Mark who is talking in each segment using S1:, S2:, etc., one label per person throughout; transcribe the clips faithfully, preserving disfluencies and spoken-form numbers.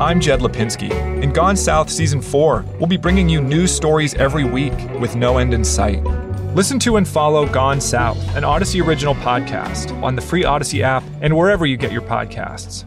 S1: I'm Jed Lipinski. In Gone South Season four, we'll be bringing you news stories every week with no end in sight. Listen to and follow Gone South, an Odyssey original podcast, on the free Odyssey app and wherever you get your podcasts.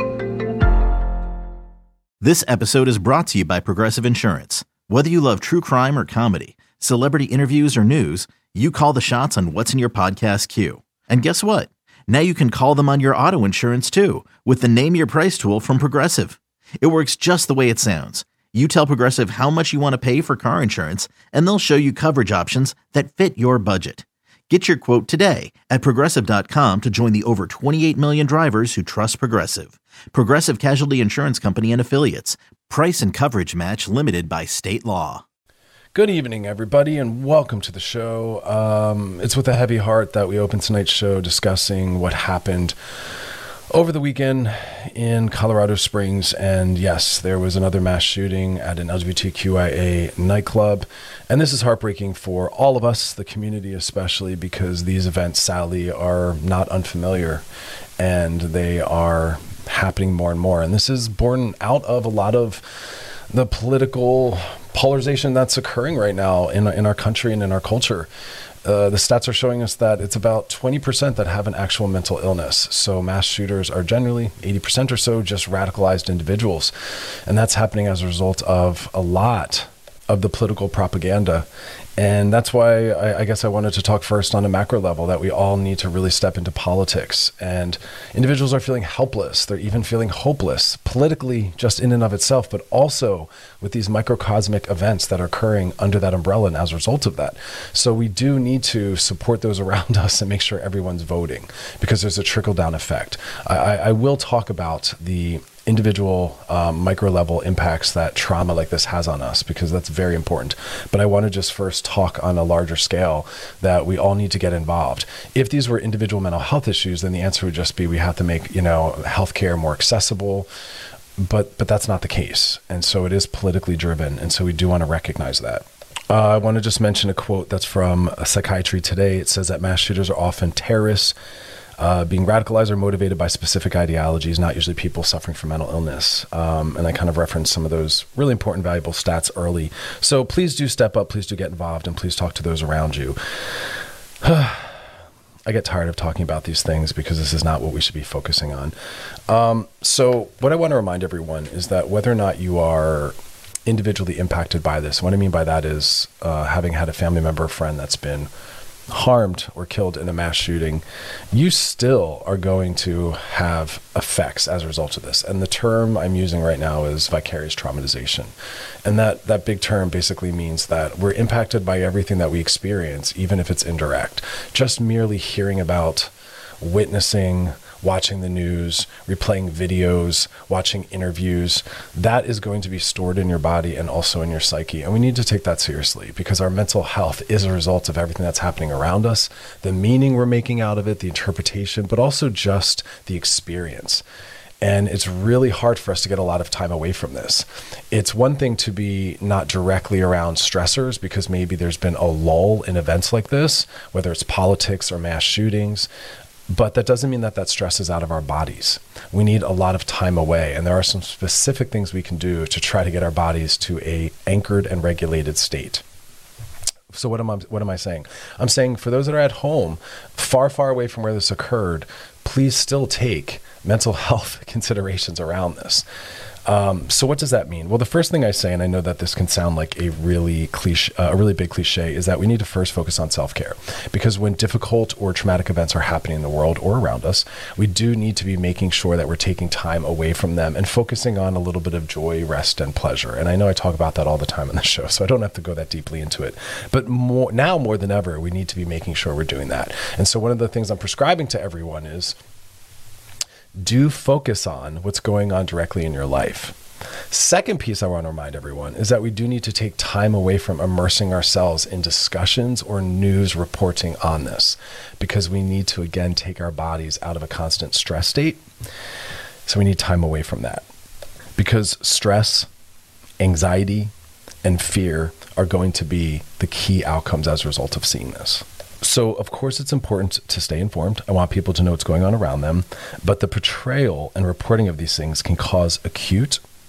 S2: This episode is brought to you by Progressive Insurance. Whether you love true crime or comedy, celebrity interviews or news, you call the shots on what's in your podcast queue. And guess what? Now you can call them on your auto insurance too with the Name Your Price tool from Progressive. It works just the way it sounds. You tell Progressive how much you want to pay for car insurance, and they'll show you coverage options that fit your budget. Get your quote today at progressive dot com to join the over twenty-eight million drivers who trust Progressive. Progressive Casualty Insurance Company and Affiliates. Price and coverage match limited by state law.
S3: Good evening, everybody, and welcome to the show. Um, it's with a heavy heart that we open tonight's show discussing what happened over the weekend in Colorado Springs. And yes, there was another mass shooting at an L G B T Q I A nightclub. And this is heartbreaking for all of us, the community especially, because these events sadly are not unfamiliar and they are happening more and more. And this is born out of a lot of the political polarization that's occurring right now in, in our country and in our culture. Uh, the stats are showing us that it's about twenty percent that have an actual mental illness. So mass shooters are generally eighty percent or so just radicalized individuals. And that's happening as a result of a lot of the political propaganda. And that's why I, I guess I wanted to talk first on a macro level that we all need to really step into politics. And individuals are feeling helpless. They're even feeling hopeless politically just in and of itself, but also with these microcosmic events that are occurring under that umbrella and as a result of that. So we do need to support those around us and make sure everyone's voting because there's a trickle down effect. I, I, I will talk about the individual um, micro level impacts that trauma like this has on us because that's very important. But I want to just first talk on a larger scale that we all need to get involved. If these were individual mental health issues, then the answer would just be we have to make, you know, healthcare more accessible. But but that's not the case. And so it is politically driven. And so we do want to recognize that. Uh, I want to just mention a quote that's from Psychiatry Today. It says that mass shooters are often terrorists, Uh, being radicalized or motivated by specific ideologies, not usually people suffering from mental illness. Um, and I kind of referenced some of those really important, valuable stats early. So please do step up, please do get involved, and please talk to those around you. I get tired of talking about these things because this is not what we should be focusing on. Um, so what I want to remind everyone is that whether or not you are individually impacted by this, what I mean by that is uh, having had a family member or friend that's been harmed or killed in a mass shooting, you still are going to have effects as a result of this. And the term I'm using right now is vicarious traumatization. And that, that big term basically means that we're impacted by everything that we experience, even if it's indirect. Just merely hearing about, witnessing, watching the news, replaying videos, watching interviews, that is going to be stored in your body and also in your psyche. And we need to take that seriously because our mental health is a result of everything that's happening around us, the meaning we're making out of it, the interpretation, but also just the experience. And it's really hard for us to get a lot of time away from this. It's one thing to be not directly around stressors because maybe there's been a lull in events like this, whether it's politics or mass shootings. But that doesn't mean that that stress is out of our bodies. We need a lot of time away. And there are some specific things we can do to try to get our bodies to a anchored and regulated state. So what am I, what am I saying? I'm saying for those that are at home, far, far away from where this occurred, please still take mental health considerations around this. Um, so what does that mean? Well, the first thing I say, and I know that this can sound like a really cliche, uh, a really big cliche, is that we need to first focus on self-care. Because when difficult or traumatic events are happening in the world or around us, we do need to be making sure that we're taking time away from them and focusing on a little bit of joy, rest, and pleasure. And I know I talk about that all the time on the show, so I don't have to go that deeply into it. But more, now more than ever, we need to be making sure we're doing that. And so one of the things I'm prescribing to everyone is do focus on what's going on directly in your life. Second piece I want to remind everyone is that we do need to take time away from immersing ourselves in discussions or news reporting on this because we need to, again, take our bodies out of a constant stress state. So we need time away from that because stress, anxiety, and fear are going to be the key outcomes as a result of seeing this. So, of course, it's important to stay informed. I want people to know what's going on around them. But the portrayal and reporting of these things can cause acute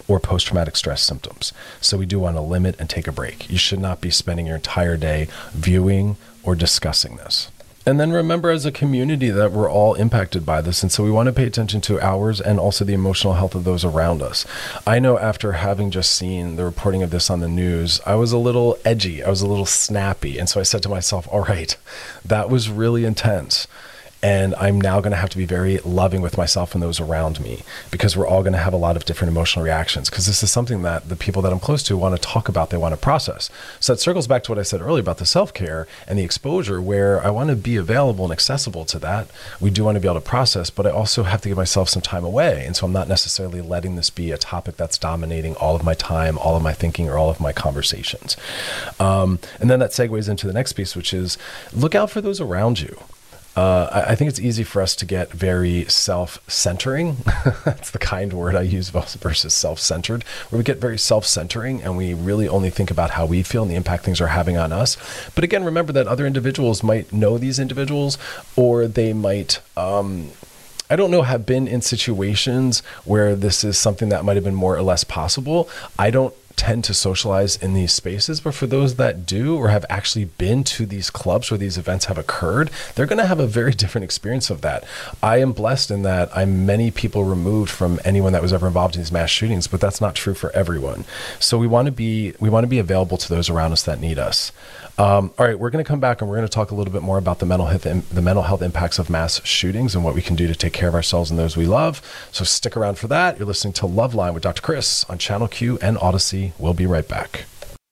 S3: or post-traumatic stress symptoms. So we do want to limit and take a break. You should not be spending your entire day viewing or discussing this. And then remember, as a community, that we're all impacted by this. And so we want to pay attention to ours and also the emotional health of those around us. I know after having just seen the reporting of this on the news, I was a little edgy. I was a little snappy. And so I said to myself, all right, that was really intense. And I'm now going to have to be very loving with myself and those around me, because we're all going to have a lot of different emotional reactions, because this is something that the people that I'm close to want to talk about, they want to process. So that circles back to what I said earlier about the self-care and the exposure, where I want to be available and accessible to that. We do want to be able to process, but I also have to give myself some time away. And so I'm not necessarily letting this be a topic that's dominating all of my time, all of my thinking, or all of my conversations. Um, and then that segues into the next piece, which is look out for those around you. Uh, I think it's easy for us to get very self-centering. That's the kind word I use versus self-centered, where we get very self-centering and we really only think about how we feel and the impact things are having on us. But again, remember that other individuals might know these individuals, or they might, um, I don't know, have been in situations where this is something that might have been more or less possible. I don't tend to socialize in these spaces, but for those that do or have actually been to these clubs where these events have occurred, they're going to have a very different experience of that. I am blessed in that I'm many people removed from anyone that was ever involved in these mass shootings, but that's not true for everyone. So we want to be we want to be available to those around us that need us. Um, all right, we're going to come back and we're going to talk a little bit more about the mental health the mental health impacts of mass shootings and what we can do to take care of ourselves and those we love. So stick around for that. You're listening to Loveline with Doctor Chris on Channel Q and Odyssey. We'll be right back.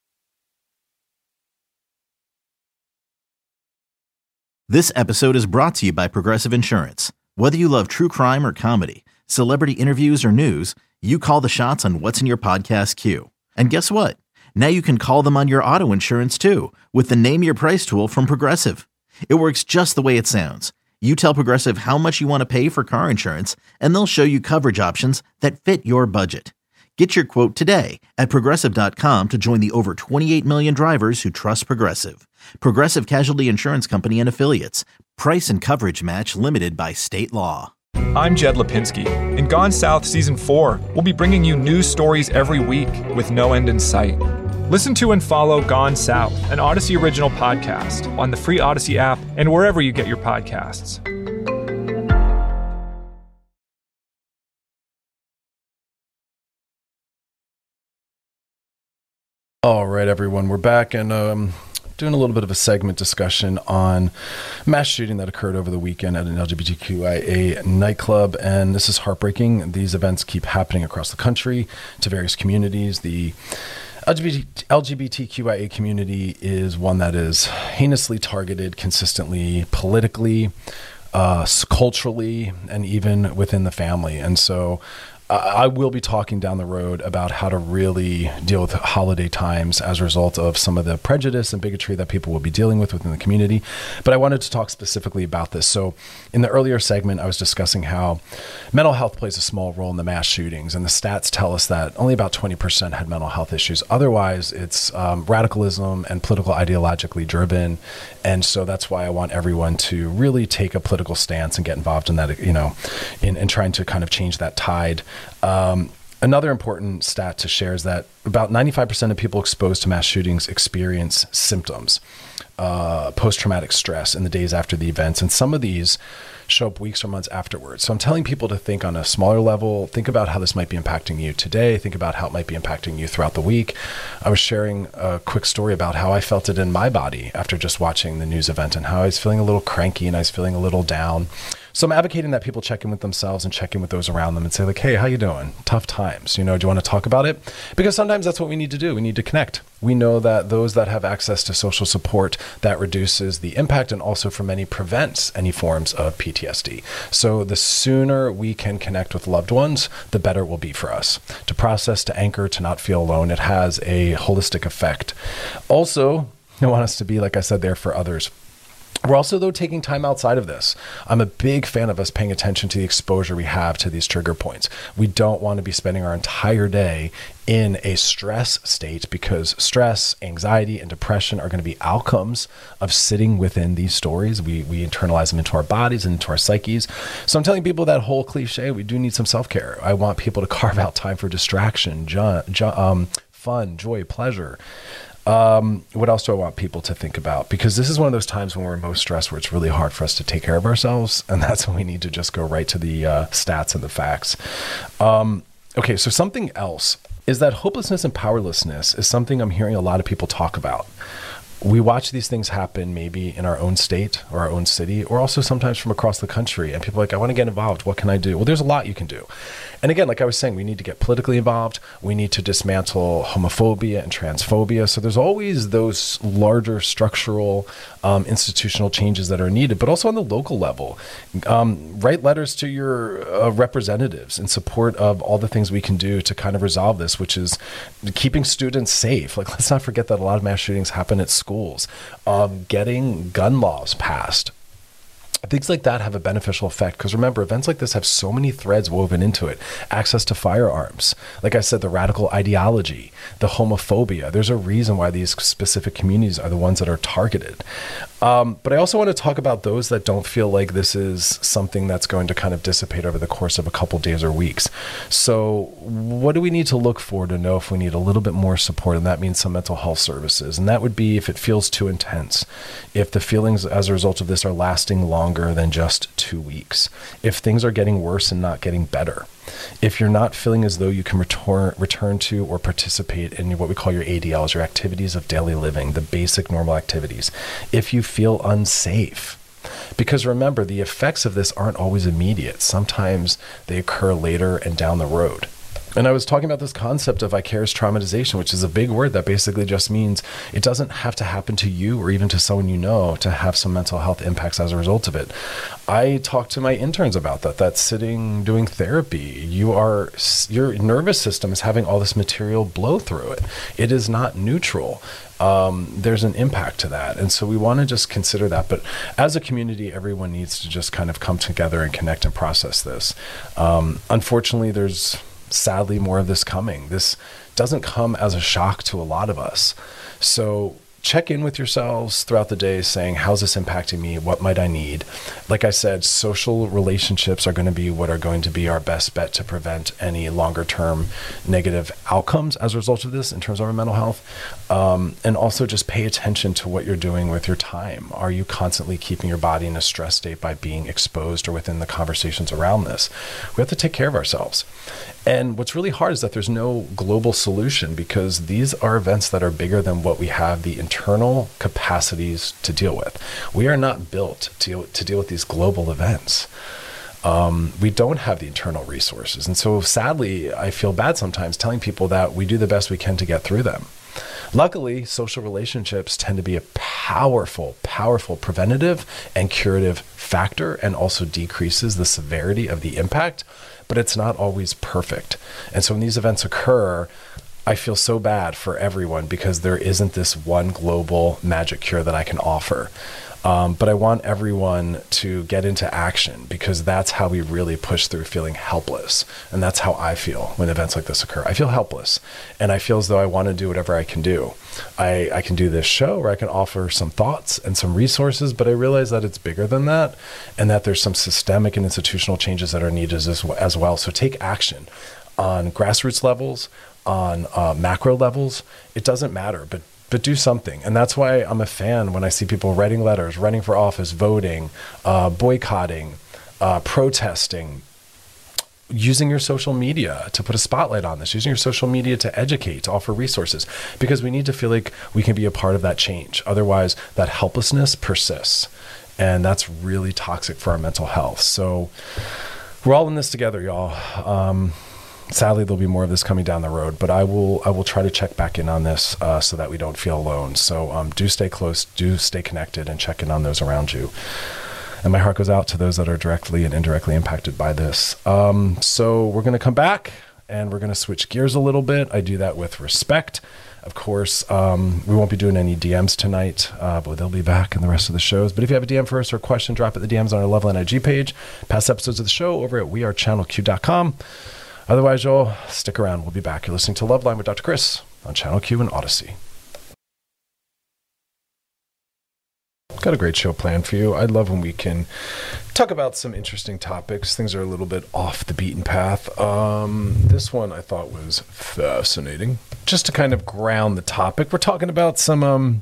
S2: This episode is brought to you by Progressive Insurance. Whether you love true crime or comedy, celebrity interviews or news, you call the shots on what's in your podcast queue. And guess what? Now you can call them on your auto insurance too, with the Name Your Price tool from Progressive. It works just the way it sounds. You tell Progressive how much you want to pay for car insurance, and they'll show you coverage options that fit your budget. Get your quote today at Progressive dot com to join the over twenty-eight million drivers who trust Progressive. Progressive Casualty Insurance Company and Affiliates. Price and coverage match limited by state law.
S1: I'm Jed Lipinski. In Gone South Season four, we'll be bringing you news stories every week with no end in sight. Listen to and follow Gone South, an Odyssey original podcast, on the free Odyssey app and wherever you get your podcasts.
S3: All right, everyone, we're back and um, doing a little bit of a segment discussion on mass shooting that occurred over the weekend at an L G B T Q I A nightclub. And this is heartbreaking. These events keep happening across the country to various communities. The L G B T Q I A community is one that is heinously targeted consistently, politically, uh, culturally, and even within the family. And so I will be talking down the road about how to really deal with holiday times as a result of some of the prejudice and bigotry that people will be dealing with within the community. But I wanted to talk specifically about this. So in the earlier segment, I was discussing how mental health plays a small role in the mass shootings. And the stats tell us that only about twenty percent had mental health issues. Otherwise, it's um, radicalism and political ideologically driven. And so that's why I want everyone to really take a political stance and get involved in that, you know, in, in trying to kind of change that tide. Um, another important stat to share is that about ninety-five percent of people exposed to mass shootings experience symptoms, uh, post-traumatic stress in the days after the events. And some of these show up weeks or months afterwards. So I'm telling people to think on a smaller level, think about how this might be impacting you today, think about how it might be impacting you throughout the week. I was sharing a quick story about how I felt it in my body after just watching the news event and how I was feeling a little cranky and I was feeling a little down. So I'm advocating that people check in with themselves and check in with those around them and say like, hey, how you doing? Tough times. You know, do you want to talk about it? Because sometimes that's what we need to do. We need to connect. We know that those that have access to social support, that reduces the impact and also for many prevents any forms of P T S D. So the sooner we can connect with loved ones, the better it will be for us. To process, to anchor, to not feel alone, it has a holistic effect. Also, I want us to be, like I said, there for others. We're also, though, taking time outside of this. I'm a big fan of us paying attention to the exposure we have to these trigger points. We don't want to be spending our entire day in a stress state, because stress, anxiety, and depression are going to be outcomes of sitting within these stories. We we internalize them into our bodies and into our psyches. So I'm telling people that whole cliche, we do need some self-care. I want people to carve out time for distraction, jo- jo- um, fun, joy, pleasure. Um, what else do I want people to think about? Because this is one of those times when we're most stressed, where it's really hard for us to take care of ourselves. And that's when we need to just go right to the uh, stats and the facts. Um, okay, so something else is that hopelessness and powerlessness is something I'm hearing a lot of people talk about. We watch these things happen maybe in our own state or our own city, or also sometimes from across the country. And people are like, I want to get involved. What can I do? Well, there's a lot you can do. And again, like I was saying, we need to get politically involved. We need to dismantle homophobia and transphobia. So there's always those larger structural, um, institutional changes that are needed, but also on the local level. Um, write letters to your uh, representatives in support of all the things we can do to kind of resolve this, which is keeping students safe. Like, let's not forget that a lot of mass shootings happen at schools. Um, getting gun laws passed. Things like that have a beneficial effect, because remember, events like this have so many threads woven into it. Access to firearms, like I said, the radical ideology, the homophobia. There's a reason why these specific communities are the ones that are targeted. Um, but I also want to talk about those that don't feel like this is something that's going to kind of dissipate over the course of a couple days or weeks. So what do we need to look for to know if we need a little bit more support? And that means some mental health services. And that would be if it feels too intense, if the feelings as a result of this are lasting longer than just two weeks, if things are getting worse and not getting better, if you're not feeling as though you can return return to or participate in what we call your A D Ls, your activities of daily living, the basic normal activities, if you feel unsafe. Because remember, the effects of this aren't always immediate. Sometimes they occur later and down the road. And I was talking about this concept of vicarious traumatization, which is a big word that basically just means it doesn't have to happen to you or even to someone you know to have some mental health impacts as a result of it. I talk to my interns about that. That's sitting doing therapy. You are, your nervous system is having all this material blow through it. It is not neutral. Um, there's an impact to that. And so we want to just consider that. But as a community, everyone needs to just kind of come together and connect and process this. Um, unfortunately, there's sadly more of this coming. This doesn't come as a shock to a lot of us. So check in with yourselves throughout the day saying, how's this impacting me? What might I need? Like I said, social relationships are going to be what are going to be our best bet to prevent any longer term negative outcomes as a result of this in terms of our mental health. Um, and also just pay attention to what you're doing with your time. Are you constantly keeping your body in a stress state by being exposed or within the conversations around this? We have to take care of ourselves. And what's really hard is that there's no global solution, because these are events that are bigger than what we have the internal capacities to deal with. We are not built to, to deal with these global events. Um, we don't have the internal resources. And so sadly, I feel bad sometimes telling people that we do the best we can to get through them. Luckily, social relationships tend to be a powerful, powerful preventative and curative factor, and also decreases the severity of the impact, but it's not always perfect. And so when these events occur, I feel so bad for everyone, because there isn't this one global magic cure that I can offer. Um, but I want everyone to get into action, because that's how we really push through feeling helpless. And that's how I feel when events like this occur. I feel helpless, and I feel as though I want to do whatever I can do. I, I can do this show where I can offer some thoughts and some resources, but I realize that it's bigger than that, and that there's some systemic and institutional changes that are needed as, as well. So take action on grassroots levels, on uh, macro levels. It doesn't matter, but but do something. And that's why I'm a fan when I see people writing letters, running for office, voting, uh, boycotting, uh, protesting, using your social media to put a spotlight on this, using your social media to educate, to offer resources, because we need to feel like we can be a part of that change. Otherwise, that helplessness persists, and that's really toxic for our mental health. So we're all in this together, y'all. Um, Sadly, there'll be more of this coming down the road, but I will I will try to check back in on this uh, so that we don't feel alone. So um, do stay close, do stay connected, and check in on those around you. And my heart goes out to those that are directly and indirectly impacted by this. Um, so we're going to come back, and we're going to switch gears a little bit. I do that with respect. Of course, um, we won't be doing any D Ms tonight, uh, but they'll be back in the rest of the shows. But if you have a D M for us or a question, drop it in the D Ms on our Loveline I G page. Past episodes of the show over at we are channel q dot com. Otherwise, y'all, stick around. We'll be back. You're listening to Loveline with Doctor Chris on Channel Q and Odyssey. Got a great show planned for you. I love when we can talk about some interesting topics. Things are a little bit off the beaten path. Um, this one I thought was fascinating. Just to kind of ground the topic, we're talking about some um,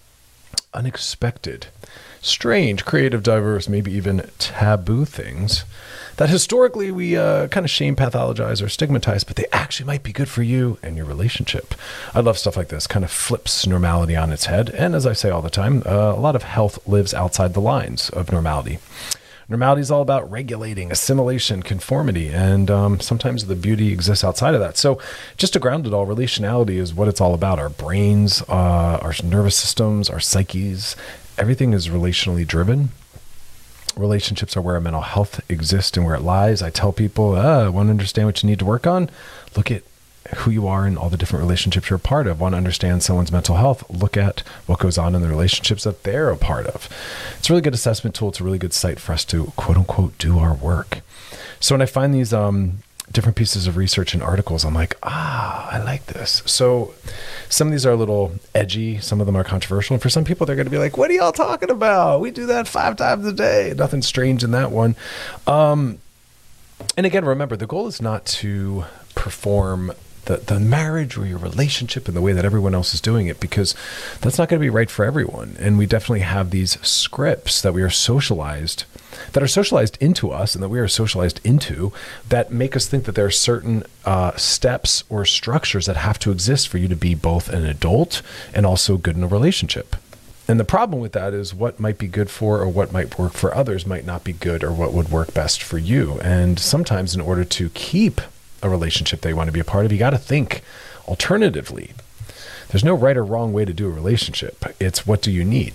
S3: unexpected, strange, creative, diverse, maybe even taboo things that historically we uh, kind of shame, pathologize, or stigmatize, but they actually might be good for you and your relationship. I love stuff like this, kind of flips normality on its head. And as I say all the time, uh, a lot of health lives outside the lines of normality. Normality is all about regulating, assimilation, conformity, and um, sometimes the beauty exists outside of that. So just to ground it all, relationality is what it's all about. Our brains, uh, our nervous systems, our psyches, everything is relationally driven. Relationships are where our mental health exists and where it lies. I tell people, uh, want to understand what you need to work on? Look at who you are and all the different relationships you're a part of. Want to understand someone's mental health? Look at what goes on in the relationships that they're a part of. It's a really good assessment tool. It's a really good site for us to quote unquote do our work. So when I find these um, different pieces of research and articles, I'm like, ah, I like this. So some of these are a little edgy. Some of them are controversial. And for some people, they're going to be like, what are y'all talking about? We do that five times a day. Nothing strange in that one. Um, and again, remember, the goal is not to perform the, the marriage or your relationship in the way that everyone else is doing it, because that's not going to be right for everyone. And we definitely have these scripts that we are socialized, that are socialized into us and that we are socialized into, that make us think that there are certain uh, steps or structures that have to exist for you to be both an adult and also good in a relationship. And the problem with that is what might be good for or what might work for others might not be good or what would work best for you. And sometimes in order to keep a relationship that you want to be a part of, you got to think alternatively. There's no right or wrong way to do a relationship. It's what do you need?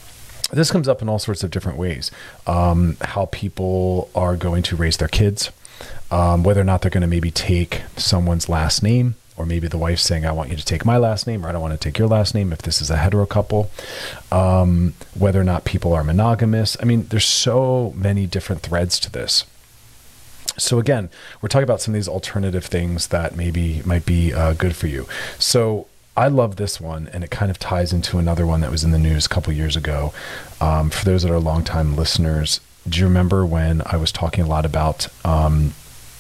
S3: This comes up in all sorts of different ways. Um, how people are going to raise their kids, um, whether or not they're going to maybe take someone's last name, or maybe the wife saying, I want you to take my last name, or I don't want to take your last name if this is a hetero couple, um, whether or not people are monogamous. I mean, there's so many different threads to this. So again, we're talking about some of these alternative things that maybe might be uh, good for you. So I love this one, and it kind of ties into another one that was in the news a couple years ago. Um, for those that are longtime listeners, do you remember when I was talking a lot about um,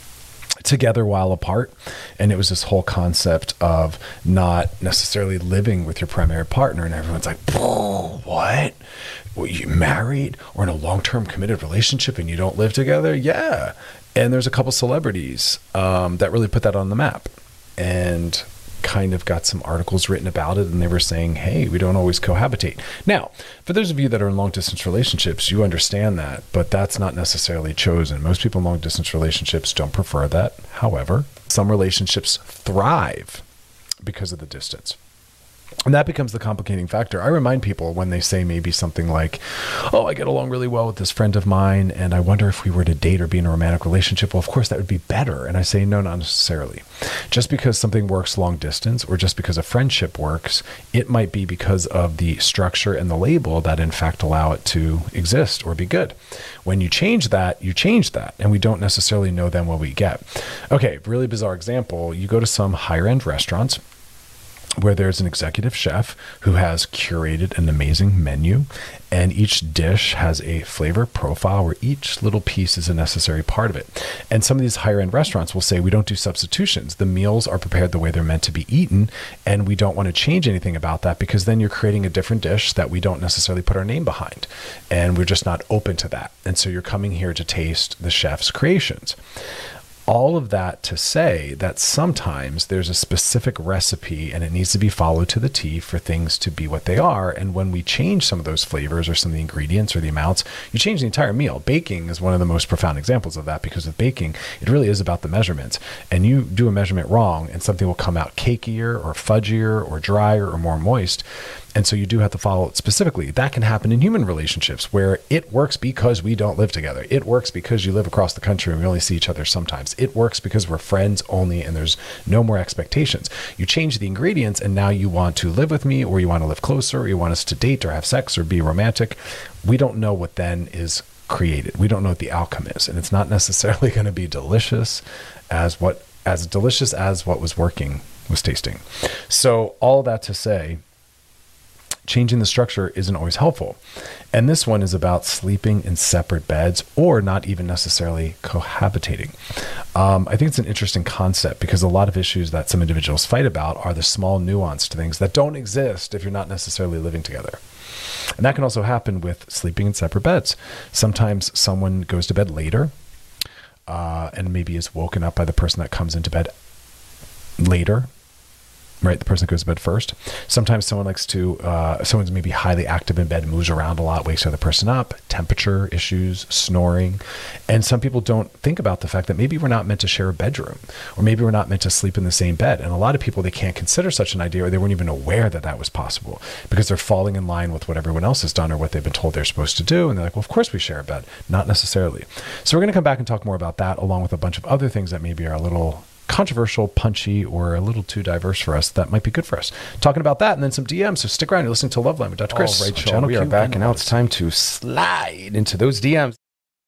S3: together while apart? And it was this whole concept of not necessarily living with your primary partner, and everyone's like, "Whoa, what? Well, you married or in a long-term committed relationship and you don't live together?" Yeah. And there's a couple celebrities um, that really put that on the map and kind of got some articles written about it. And they were saying, hey, we don't always cohabitate. Now, for those of you that are in long distance relationships, you understand that, but that's not necessarily chosen. Most people in long distance relationships don't prefer that. However, some relationships thrive because of the distance. And that becomes the complicating factor. I remind people when they say maybe something like, oh, I get along really well with this friend of mine, and I wonder if we were to date or be in a romantic relationship. Well, of course, that would be better. And I say, no, not necessarily. Just because something works long distance, or just because a friendship works, it might be because of the structure and the label that in fact allow it to exist or be good. When you change that, you change that. And we don't necessarily know then what we get. Okay, really bizarre example. You go to some higher end restaurants where there's an executive chef who has curated an amazing menu, and each dish has a flavor profile where each little piece is a necessary part of it. And some of these higher end restaurants will say, we don't do substitutions. The meals are prepared the way they're meant to be eaten, and we don't want to change anything about that, because then you're creating a different dish that we don't necessarily put our name behind, and we're just not open to that. And so you're coming here to taste the chef's creations. All of that to say that sometimes there's a specific recipe and it needs to be followed to the T for things to be what they are. And when we change some of those flavors or some of the ingredients or the amounts, you change the entire meal. Baking is one of the most profound examples of that, because with baking, it really is about the measurements. And you do a measurement wrong and something will come out cakier or fudgier or drier or more moist. And so you do have to follow it specifically. That can happen in human relationships where it works because we don't live together. It works because you live across the country and we only see each other sometimes. It works because we're friends only and there's no more expectations. You change the ingredients and now you want to live with me, or you want to live closer, or you want us to date or have sex or be romantic. We don't know what then is created. We don't know what the outcome is. And it's not necessarily going to be delicious as what, as delicious as what was working was tasting. So all that to say, changing the structure isn't always helpful. And this one is about sleeping in separate beds or not even necessarily cohabitating. Um, I think it's an interesting concept because a lot of issues that some individuals fight about are the small nuanced things that don't exist if you're not necessarily living together. And that can also happen with sleeping in separate beds. Sometimes someone goes to bed later uh, and maybe is woken up by the person that comes into bed later. Right, the person that goes to bed first. Sometimes someone likes to, uh, someone's maybe highly active in bed, moves around a lot, wakes the other person up, temperature issues, snoring. And some people don't think about the fact that maybe we're not meant to share a bedroom, or maybe we're not meant to sleep in the same bed. And a lot of people, they can't consider such an idea, or they weren't even aware that that was possible because they're falling in line with what everyone else has done or what they've been told they're supposed to do. And they're like, well, of course we share a bed. Not necessarily. So we're going to come back and talk more about that, along with a bunch of other things that maybe are a little controversial, punchy, or a little too diverse for us. That might be good for us. Talking about that and then some D Ms. So stick around. You're listening to Loveline with Doctor Chris.
S4: All right, Sean, we are back, and now it's time to slide into those D Ms.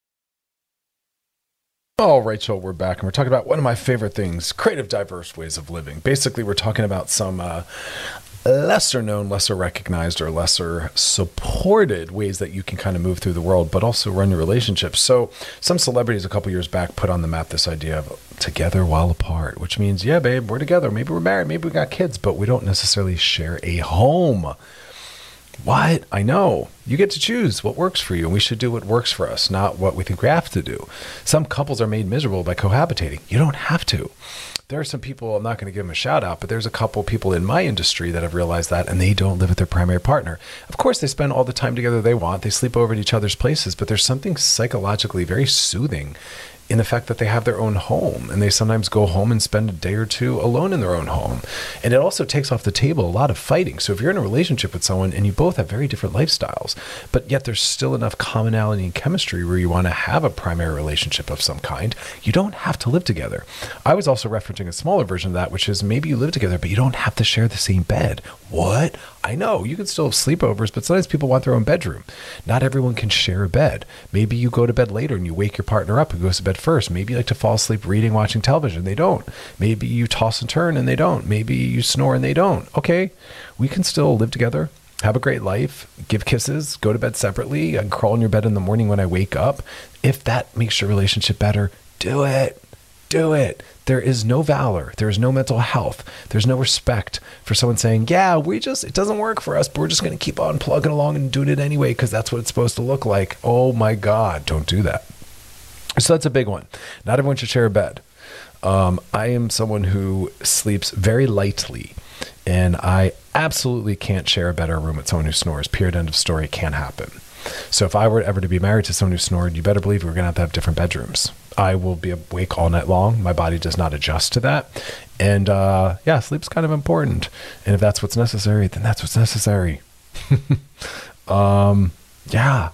S3: All right, Joel, we're back, and we're talking about one of my favorite things, creative, diverse ways of living. Basically, we're talking about some uh, lesser known, lesser recognized, or lesser supported ways that you can kind of move through the world, but also run your relationships. So some celebrities a couple years back put on the map this idea of together while apart, which means, yeah, babe, we're together. Maybe we're married. Maybe we got kids, but we don't necessarily share a home. What? I know. You get to choose what works for you, and we should do what works for us, not what we think we have to do. Some couples are made miserable by cohabitating. You don't have to. There are some people, I'm not going to give them a shout out, but there's a couple people in my industry that have realized that, and they don't live with their primary partner. Of course, they spend all the time together they want. They sleep over at each other's places, but there's something psychologically very soothing in the fact that they have their own home, and they sometimes go home and spend a day or two alone in their own home. And it also takes off the table a lot of fighting. So if you're in a relationship with someone and you both have very different lifestyles, but yet there's still enough commonality and chemistry where you want to have a primary relationship of some kind, you don't have to live together. I was also referencing a smaller version of that, which is maybe you live together, but you don't have to share the same bed. What? I know you can still have sleepovers, but sometimes people want their own bedroom. Not everyone can share a bed. Maybe you go to bed later and you wake your partner up who goes to bed first. Maybe you like to fall asleep reading, watching television. They don't. Maybe you toss and turn and they don't. Maybe you snore and they don't. Okay, we can still live together, have a great life, give kisses, go to bed separately, and crawl in your bed in the morning when I wake up. If that makes your relationship better, do it. Do it. There is no valor. There is no mental health. There's no respect for someone saying, yeah, we just, it doesn't work for us, but we're just going to keep on plugging along and doing it anyway because that's what it's supposed to look like. Oh my God, don't do that. So that's a big one. Not everyone should share a bed. Um, I am someone who sleeps very lightly, and I absolutely can't share a bed or a room with someone who snores. Period. End of story. Can't happen. So if I were ever to be married to someone who snored, you better believe we're going to have to have different bedrooms. I will be awake all night long. My body does not adjust to that. And uh, yeah, sleep's kind of important. And if that's what's necessary, then that's what's necessary. um, yeah.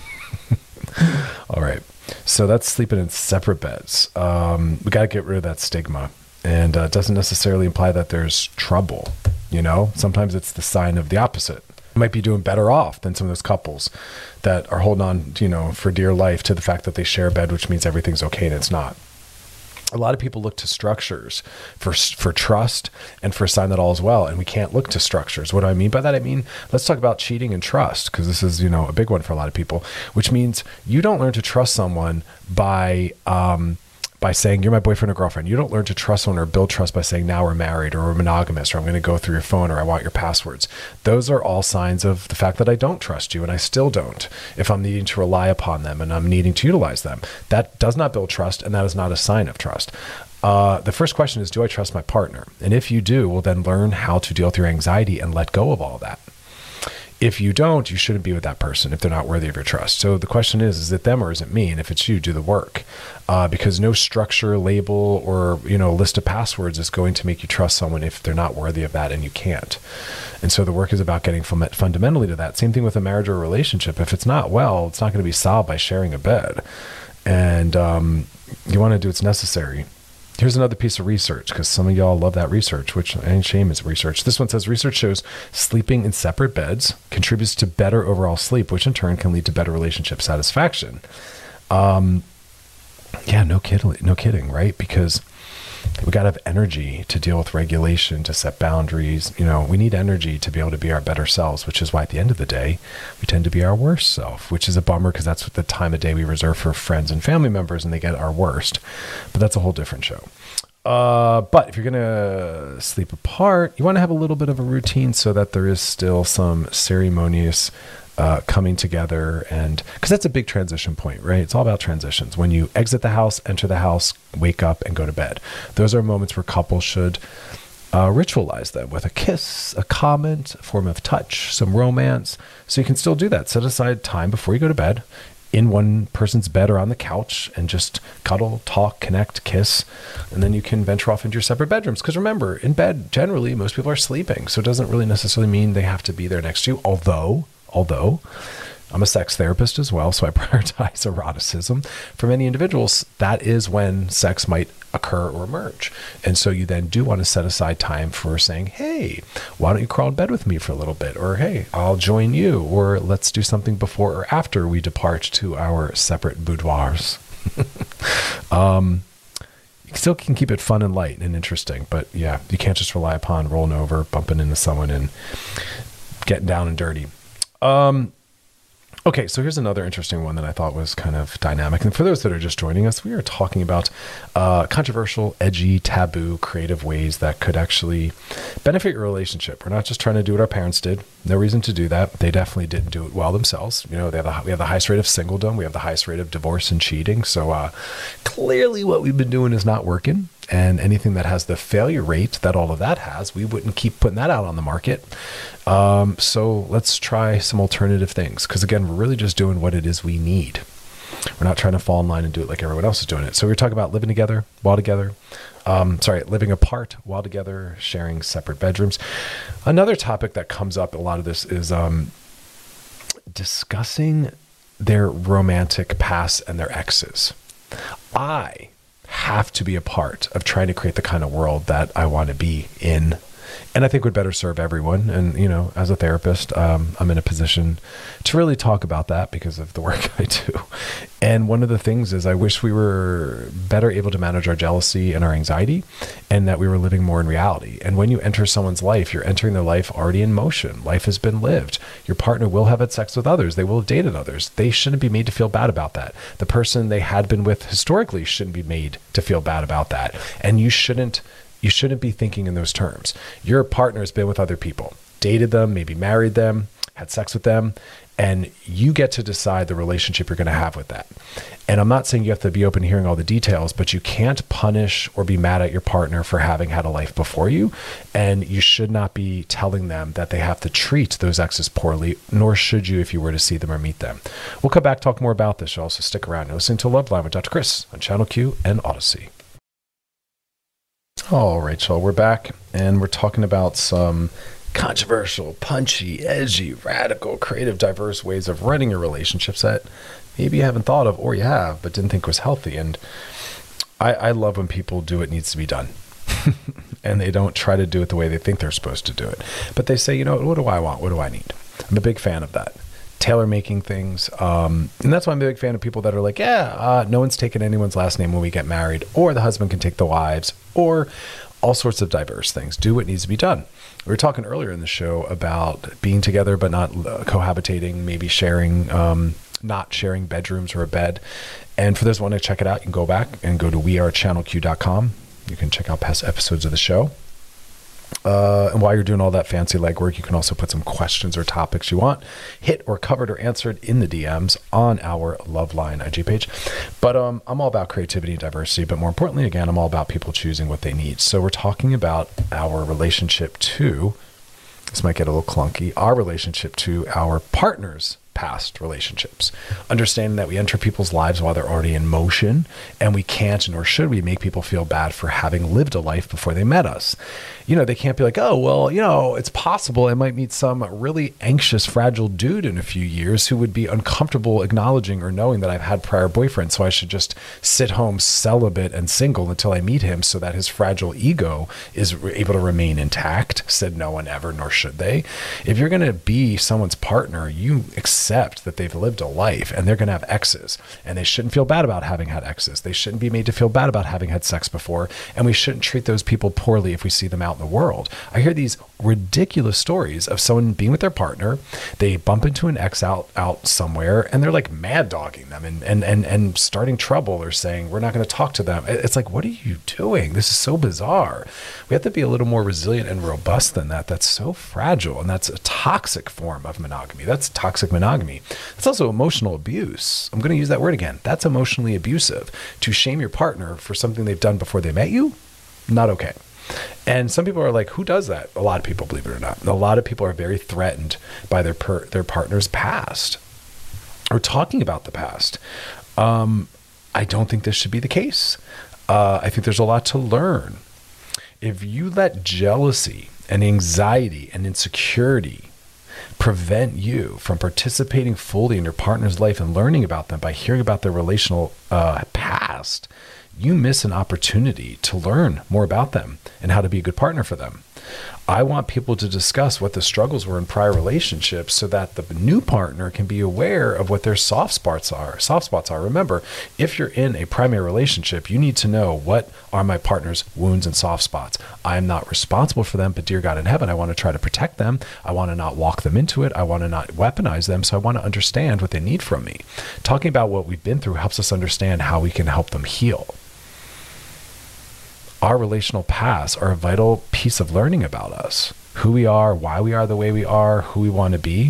S3: All right. So that's sleeping in separate beds. Um, we got to get rid of that stigma. And uh, it doesn't necessarily imply that there's trouble. You know, sometimes it's the sign of the opposite. You might be doing better off than some of those couples that are holding on, you know, for dear life to the fact that they share a bed, which means everything's okay, and it's not. A lot of people look to structures for for trust and for a sign that all is well, and we can't look to structures. What do I mean by that? I mean, let's talk about cheating and trust, because this is, you know, a big one for a lot of people, which means you don't learn to trust someone by um, by saying you're my boyfriend or girlfriend. You don't learn to trust someone or build trust by saying now we're married or we're monogamous or I'm going to go through your phone or I want your passwords. Those are all signs of the fact that I don't trust you, and I still don't if I'm needing to rely upon them and I'm needing to utilize them. That does not build trust, and that is not a sign of trust. Uh, the first question is, do I trust my partner? And if you do, well, then learn how to deal with your anxiety and let go of all that. If you don't, you shouldn't be with that person if they're not worthy of your trust. So the question is, is it them or is it me? And if it's you, do the work. Uh, because no structure, label, or, you know, list of passwords is going to make you trust someone if they're not worthy of that and you can't. And so the work is about getting fun- fundamentally to that. Same thing with a marriage or a relationship. If it's not well, it's not going to be solved by sharing a bed. And um, you want to do what's necessary. Here's another piece of research, because some of y'all love that research, which ain't shame is research. This one says research shows sleeping in separate beds contributes to better overall sleep, which in turn can lead to better relationship satisfaction. Um, yeah, no kidding, no kidding, right? Because we got to have energy to deal with regulation, to set boundaries. You know, we need energy to be able to be our better selves, which is why at the end of the day, we tend to be our worst self, which is a bummer because that's what the time of day we reserve for friends and family members and they get our worst. But that's a whole different show. Uh, but if you're going to sleep apart, you want to have a little bit of a routine so that there is still some ceremonious Uh, coming together, and because that's a big transition point, right? It's all about transitions. When you exit the house, enter the house, wake up, and go to bed. Those are moments where couples should uh, ritualize them with a kiss, a comment, a form of touch, some romance. So you can still do that. Set aside time before you go to bed in one person's bed or on the couch and just cuddle, talk, connect, kiss, and then you can venture off into your separate bedrooms. Because remember, in bed, generally, most people are sleeping. So it doesn't really necessarily mean they have to be there next to you, although Although I'm a sex therapist as well, so I prioritize eroticism. For many individuals, that is when sex might occur or emerge. And so you then do want to set aside time for saying, hey, why don't you crawl in bed with me for a little bit? Or, hey, I'll join you. Or let's do something before or after we depart to our separate boudoirs. um, you still can keep it fun and light and interesting. But yeah, you can't just rely upon rolling over, bumping into someone, and getting down and dirty. Um, okay, so here's another interesting one that I thought was kind of dynamic. And for those that are just joining us, we are talking about uh, controversial, edgy, taboo, creative ways that could actually benefit your relationship. We're not just trying to do what our parents did. No reason to do that. They definitely didn't do it well themselves. You know, they have the, we have the highest rate of singledom. We have the highest rate of divorce and cheating. So uh, clearly what we've been doing is not working. And anything that has the failure rate that all of that has, we wouldn't keep putting that out on the market. Um, so let's try some alternative things. Because again, we're really just doing what it is we need. We're not trying to fall in line and do it like everyone else is doing it. So we're talking about living together while together. Um, sorry, living apart while together, sharing separate bedrooms. Another topic that comes up, a lot of this is um, discussing their romantic past and their exes. I have to be a part of trying to create the kind of world that I want to be in. And I think would better serve everyone. And, you know, as a therapist, um, I'm in a position to really talk about that because of the work I do. And one of the things is I wish we were better able to manage our jealousy and our anxiety, and that we were living more in reality. And when you enter someone's life, you're entering their life already in motion. Life has been lived. Your partner will have had sex with others. They will have dated others. They shouldn't be made to feel bad about that. The person they had been with historically shouldn't be made to feel bad about that. And you shouldn't You shouldn't be thinking in those terms. Your partner has been with other people, dated them, maybe married them, had sex with them, and you get to decide the relationship you're going to have with that. And I'm not saying you have to be open to hearing all the details, but you can't punish or be mad at your partner for having had a life before you. And you should not be telling them that they have to treat those exes poorly, nor should you if you were to see them or meet them. We'll come back, talk more about this. You'll also stick around and listen to Loveline with Doctor Chris on Channel Q and Odyssey. All right, y'all, we're back, and we're talking about some controversial, punchy, edgy, radical, creative, diverse ways of running your relationships that maybe you haven't thought of, or you have, but didn't think was healthy. And I, I love when people do what needs to be done, and they don't try to do it the way they think they're supposed to do it. But they say, you know, what do I want? What do I need? I'm a big fan of that. Tailor making things. Um, and that's why I'm a big fan of people that are like, yeah, uh, no one's taking anyone's last name when we get married, or the husband can take the wives, or all sorts of diverse things. Do what needs to be done. We were talking earlier in the show about being together, but not uh, cohabitating, maybe sharing, um, not sharing bedrooms or a bed. And for those who want to check it out, you can go back and go to we are channel q dot com. You can check out past episodes of the show. Uh, and while you're doing all that fancy legwork, you can also put some questions or topics you want hit or covered or answered in the D Ms on our Loveline I G page. But um, I'm all about creativity and diversity, but more importantly, again, I'm all about people choosing what they need. So we're talking about our relationship to this might get a little clunky, our relationship to our partner's past relationships. Understanding that we enter people's lives while they're already in motion, and we can't nor should we make people feel bad for having lived a life before they met us. You know, they can't be like, oh, well, you know, it's possible I might meet some really anxious, fragile dude in a few years who would be uncomfortable acknowledging or knowing that I've had prior boyfriends. So I should just sit home celibate and single until I meet him so that his fragile ego is able to remain intact. Said no one ever, nor should they. If you're going to be someone's partner, you accept that they've lived a life and they're going to have exes, and they shouldn't feel bad about having had exes. They shouldn't be made to feel bad about having had sex before. And we shouldn't treat those people poorly if we see them out in the world. I hear these ridiculous stories of someone being with their partner. They bump into an ex out, out somewhere, and they're like mad dogging them and, and, and, and starting trouble or saying, we're not going to talk to them. It's like, what are you doing? This is so bizarre. We have to be a little more resilient and robust than that. That's so fragile. And that's a toxic form of monogamy. That's toxic monogamy. It's also emotional abuse. I'm going to use that word again. That's emotionally abusive. To shame your partner for something they've done before they met you, not okay. And some people are like, who does that? A lot of people, believe it or not. A lot of people are very threatened by their per, their partner's past or talking about the past. Um, I don't think this should be the case. Uh, I think there's a lot to learn. If you let jealousy and anxiety and insecurity prevent you from participating fully in your partner's life and learning about them by hearing about their relational uh, past, you miss an opportunity to learn more about them and how to be a good partner for them. I want people to discuss what the struggles were in prior relationships so that the new partner can be aware of what their soft spots are. Soft spots are. Remember, if you're in a primary relationship, you need to know, what are my partner's wounds and soft spots. I am not responsible for them, but dear God in heaven, I want to try to protect them. I want to not walk them into it. I want to not weaponize them. So I want to understand what they need from me. Talking about what we've been through helps us understand how we can help them heal. Our relational pasts are a vital piece of learning about us, who we are, why we are the way we are, who we want to be.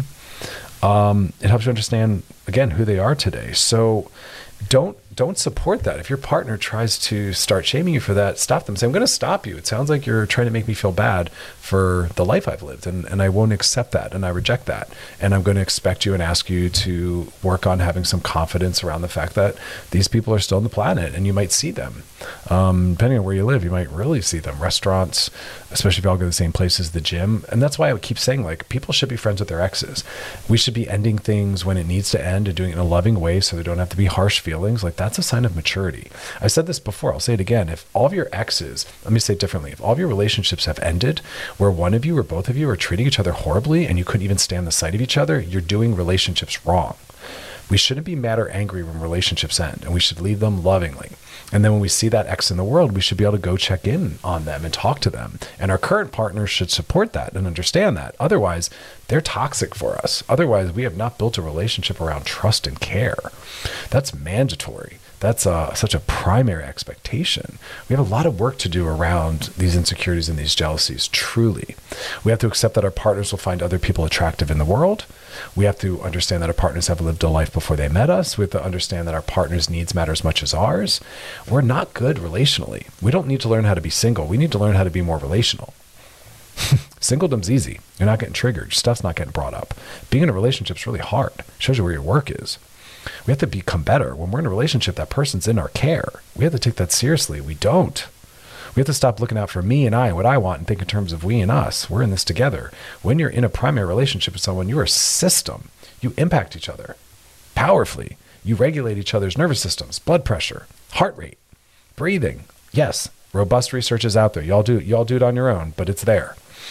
S3: Um, it helps you understand, again, who they are today. So don't don't support that. If your partner tries to start shaming you for that, stop them. Say, I'm going to stop you. It sounds like you're trying to make me feel bad for the life I've lived, and, and I won't accept that, and I reject that. And I'm going to expect you and ask you to work on having some confidence around the fact that these people are still on the planet, and you might see them. Um, depending on where you live, you might really see them. Restaurants, especially if you all go to the same places, the gym. And that's why I would keep saying, like, people should be friends with their exes. We should be ending things when it needs to end and doing it in a loving way so there don't have to be harsh feelings. Like, that's a sign of maturity. I said this before, I'll say it again. If all of your exes, let me say it differently, if all of your relationships have ended where one of you or both of you are treating each other horribly and you couldn't even stand the sight of each other, you're doing relationships wrong. We shouldn't be mad or angry when relationships end, and we should leave them lovingly. And then when we see that ex in the world, we should be able to go check in on them and talk to them. And our current partners should support that and understand that. Otherwise, they're toxic for us. Otherwise, we have not built a relationship around trust and care. That's mandatory. That's uh, such a primary expectation. We have a lot of work to do around these insecurities and these jealousies, truly. We have to accept that our partners will find other people attractive in the world. We have to understand that our partners have lived a life before they met us. We have to understand that our partner's needs matter as much as ours. We're not good relationally. We don't need to learn how to be single. We need to learn how to be more relational. Singledom's easy. You're not getting triggered. Stuff's not getting brought up. Being in a relationship is really hard. It shows you where your work is. We have to become better. When we're in a relationship, that person's in our care. We have to take that seriously. We don't. We have to stop looking out for me and I and what I want and think in terms of we and us. We're in this together. When you're in a primary relationship with someone, you're a system. You impact each other powerfully. You regulate each other's nervous systems, blood pressure, heart rate, breathing. Yes, robust research is out there. Y'all do, y'all do it on your own, but it's there.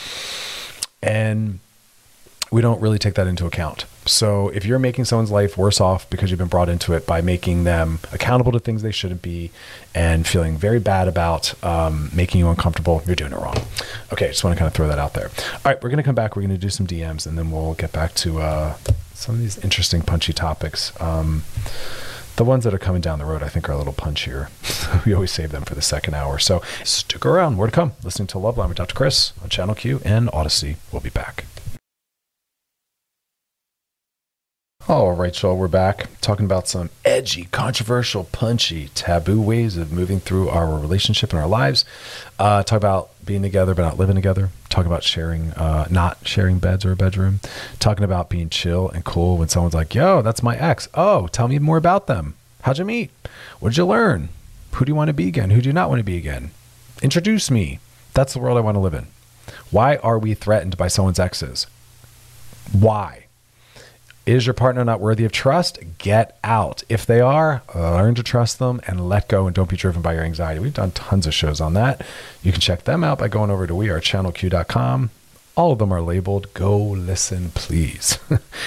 S3: And we don't really take that into account. So if you're making someone's life worse off because you've been brought into it by making them accountable to things they shouldn't be and feeling very bad about um, making you uncomfortable, you're doing it wrong. Okay, just want to kind of throw that out there. All right, we're going to come back. We're going to do some D Ms, and then we'll get back to uh, some of these interesting, punchy topics. Um, the ones that are coming down the road, I think, are a little punchier. We always save them for the second hour. So stick around. More to come. Listening to Loveline with Doctor Chris on Channel Q and Odyssey. We'll be back. All right, y'all, we're back talking about some edgy, controversial, punchy, taboo ways of moving through our relationship and our lives. Uh, talk about being together but not living together. Talk talking about sharing, uh, not sharing beds or a bedroom, talking about being chill and cool when someone's like, yo, that's my ex. Oh, tell me more about them. How'd you meet? What did you learn? Who do you want to be again? Who do you not want to be again? Introduce me. That's the world I want to live in. Why are we threatened by someone's exes? Why? Is your partner not worthy of trust? Get out. If they are, learn to trust them and let go and don't be driven by your anxiety. We've done tons of shows on that. You can check them out by going over to we are channel q dot com. All of them are labeled. Go listen, please.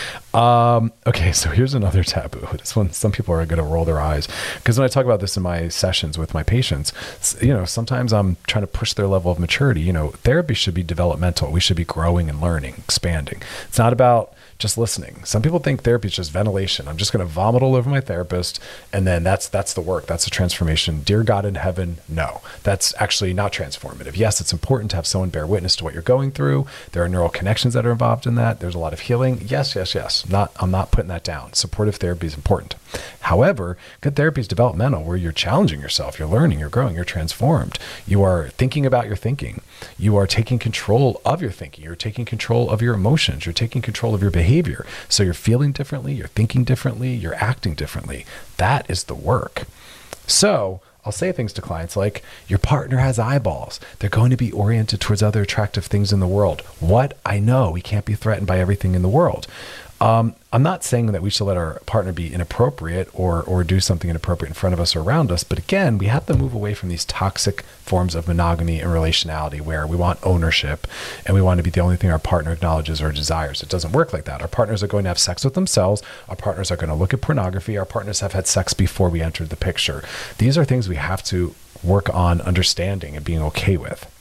S3: um, okay, so here's another taboo. This one, some people are going to roll their eyes because when I talk about this in my sessions with my patients, you know, sometimes I'm trying to push their level of maturity. You know, therapy should be developmental. We should be growing and learning, expanding. It's not about just listening. Some people think therapy is just ventilation. I'm just going to vomit all over my therapist, and then that's that's the work. That's the transformation. Dear God in heaven, no. That's actually not transformative. Yes, it's important to have someone bear witness to what you're going through. There are neural connections that are involved in that. There's a lot of healing. Yes, yes, yes. Not, I'm not putting that down. Supportive therapy is important. However, good therapy is developmental, where you're challenging yourself, you're learning, you're growing, you're transformed. You are thinking about your thinking. You are taking control of your thinking. You're taking control of your emotions. You're taking control of your behavior. So you're feeling differently, you're thinking differently, you're acting differently. That is the work. So I'll say things to clients like, your partner has eyeballs. They're going to be oriented towards other attractive things in the world. What? I know we can't be threatened by everything in the world. Um, I'm not saying that we should let our partner be inappropriate or or do something inappropriate in front of us or around us. But again, we have to move away from these toxic forms of monogamy and relationality where we want ownership and we want to be the only thing our partner acknowledges or desires. It doesn't work like that. Our partners are going to have sex with themselves. Our partners are going to look at pornography. Our partners have had sex before we entered the picture. These are things we have to work on understanding and being okay with.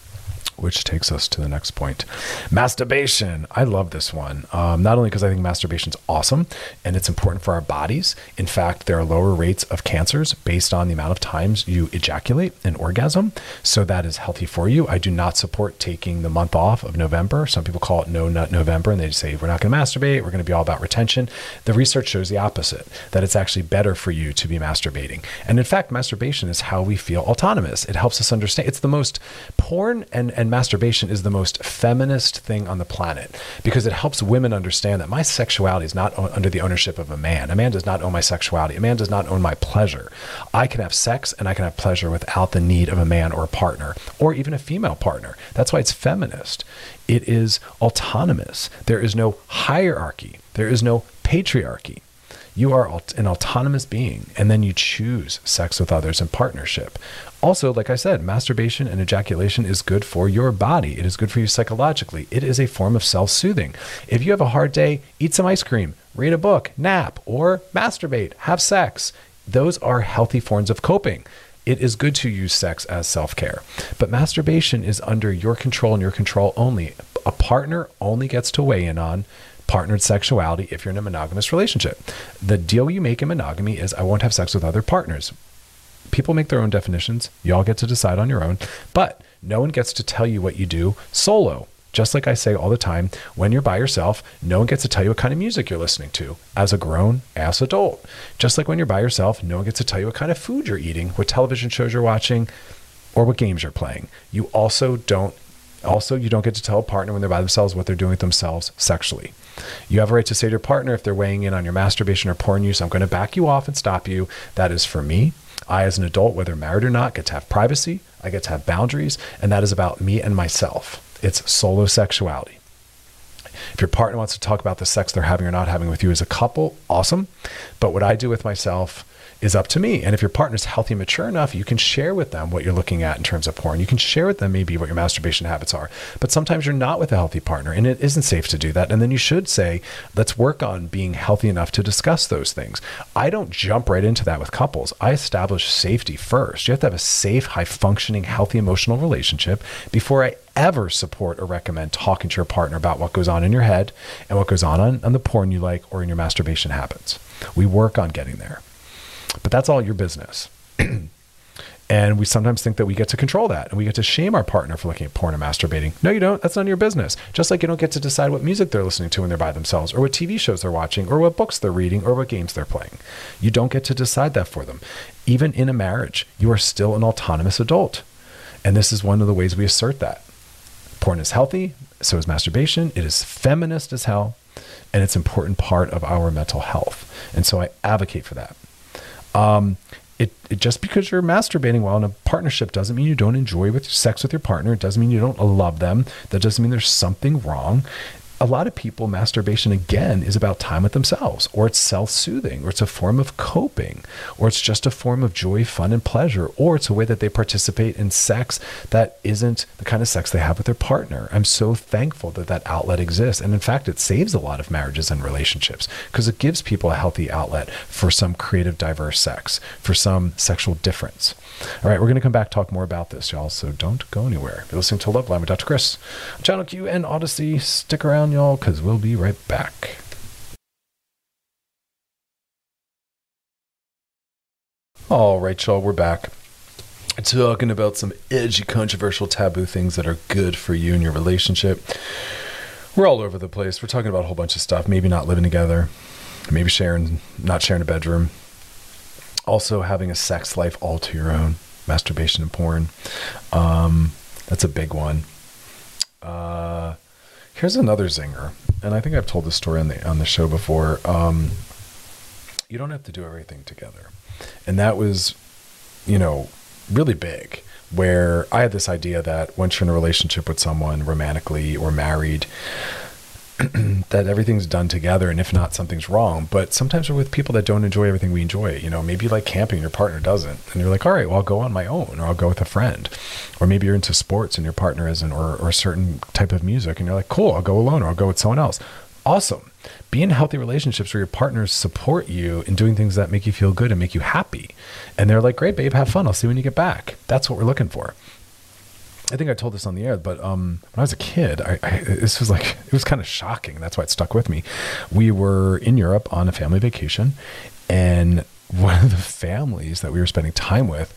S3: Which takes us to the next point. Masturbation. I love this one. Um, not only because I think masturbation is awesome and it's important for our bodies. In fact, there are lower rates of cancers based on the amount of times you ejaculate and orgasm. So that is healthy for you. I do not support taking the month off of November. Some people call it No Nut November, and they say, we're not going to masturbate. We're going to be all about retention. The research shows the opposite, that it's actually better for you to be masturbating. And in fact, masturbation is how we feel autonomous. It helps us understand. It's the most porn and, and masturbation is the most feminist thing on the planet because it helps women understand that my sexuality is not o- under the ownership of a man. A man does not own my sexuality. A man does not own my pleasure. I can have sex and I can have pleasure without the need of a man or a partner or even a female partner. That's why it's feminist. It is autonomous. There is no hierarchy. There is no patriarchy. You are an autonomous being, and then you choose sex with others in partnership. Also, like I said, masturbation and ejaculation is good for your body. It is good for you psychologically. It is a form of self-soothing. If you have a hard day, eat some ice cream, read a book, nap, or masturbate, have sex. Those are healthy forms of coping. It is good to use sex as self-care, but masturbation is under your control and your control only. A partner only gets to weigh in on partnered sexuality if you're in a monogamous relationship. The deal you make in monogamy is I won't have sex with other partners. People make their own definitions. You all get to decide on your own, but no one gets to tell you what you do solo. Just like I say all the time, when you're by yourself, no one gets to tell you what kind of music you're listening to as a grown-ass adult. Just like when you're by yourself, no one gets to tell you what kind of food you're eating, what television shows you're watching, or what games you're playing. You also don't Also, you don't get to tell a partner when they're by themselves what they're doing with themselves sexually. You have a right to say to your partner if they're weighing in on your masturbation or porn use, I'm going to back you off and stop you. That is for me. I, as an adult, whether married or not, get to have privacy. I get to have boundaries, and that is about me and myself. It's solo sexuality. If your partner wants to talk about the sex they're having or not having with you as a couple, awesome. But what I do with myself is up to me. And if your partner's healthy and mature enough, you can share with them what you're looking at in terms of porn. You can share with them maybe what your masturbation habits are. But sometimes you're not with a healthy partner and it isn't safe to do that. And then you should say, let's work on being healthy enough to discuss those things. I don't jump right into that with couples. I establish safety first. You have to have a safe, high-functioning, healthy emotional relationship before I ever support or recommend talking to your partner about what goes on in your head and what goes on on, on the porn you like or in your masturbation habits. We work on getting there. But that's all your business. And we sometimes think that we get to control that and we get to shame our partner for looking at porn and masturbating. No, you don't. That's none of your business. Just like you don't get to decide what music they're listening to when they're by themselves or what T V shows they're watching or what books they're reading or what games they're playing. You don't get to decide that for them. Even in a marriage, you are still an autonomous adult. And this is one of the ways we assert that. Porn is healthy, so is masturbation. It is feminist as hell, and it's an important part of our mental health. And so I advocate for that. Um, it, it just because you're masturbating while in a partnership doesn't mean you don't enjoy with sex with your partner. It doesn't mean you don't love them. That doesn't mean there's something wrong. A lot of people, masturbation, again, is about time with themselves, or it's self-soothing, or it's a form of coping, or it's just a form of joy, fun, and pleasure, or it's a way that they participate in sex that isn't the kind of sex they have with their partner. I'm so thankful that that outlet exists. And in fact, it saves a lot of marriages and relationships because it gives people a healthy outlet for some creative, diverse sex, for some sexual difference. All right, we're going to come back, talk more about this, y'all, so don't go anywhere. You're listening to Love Line with Doctor Chris on Channel Q and Odyssey. Stick around, y'all, because we'll be right back. All right, y'all, we're back. Talking about some edgy, controversial, taboo things that are good for you and your relationship. We're all over the place. We're talking about a whole bunch of stuff. Maybe not living together. Maybe sharing, not sharing a bedroom. Also having a sex life all to your own. Masturbation and porn. Um, that's a big one. Uh, here's another zinger. And I think I've told this story on the, on the show before. Um, you don't have to do everything together. And that was, you know, really big, where I had this idea that once you're in a relationship with someone romantically or married, that everything's done together, and if not, something's wrong. But sometimes we're with people that don't enjoy everything we enjoy. You know, maybe you like camping, your partner doesn't, and you're like, all right, well, I'll go on my own, or I'll go with a friend. Or maybe you're into sports and your partner isn't, or, or a certain type of music, and you're like, cool, I'll go alone, or I'll go with someone else. Awesome. Be in healthy relationships where your partners support you in doing things that make you feel good and make you happy. And they're like, great, babe, have fun. I'll see you when you get back. That's what we're looking for. I think I told this on the air, but um, when I was a kid, I, I, this was like, it was kind of shocking. That's why it stuck with me. We were in Europe on a family vacation, and one of the families that we were spending time with,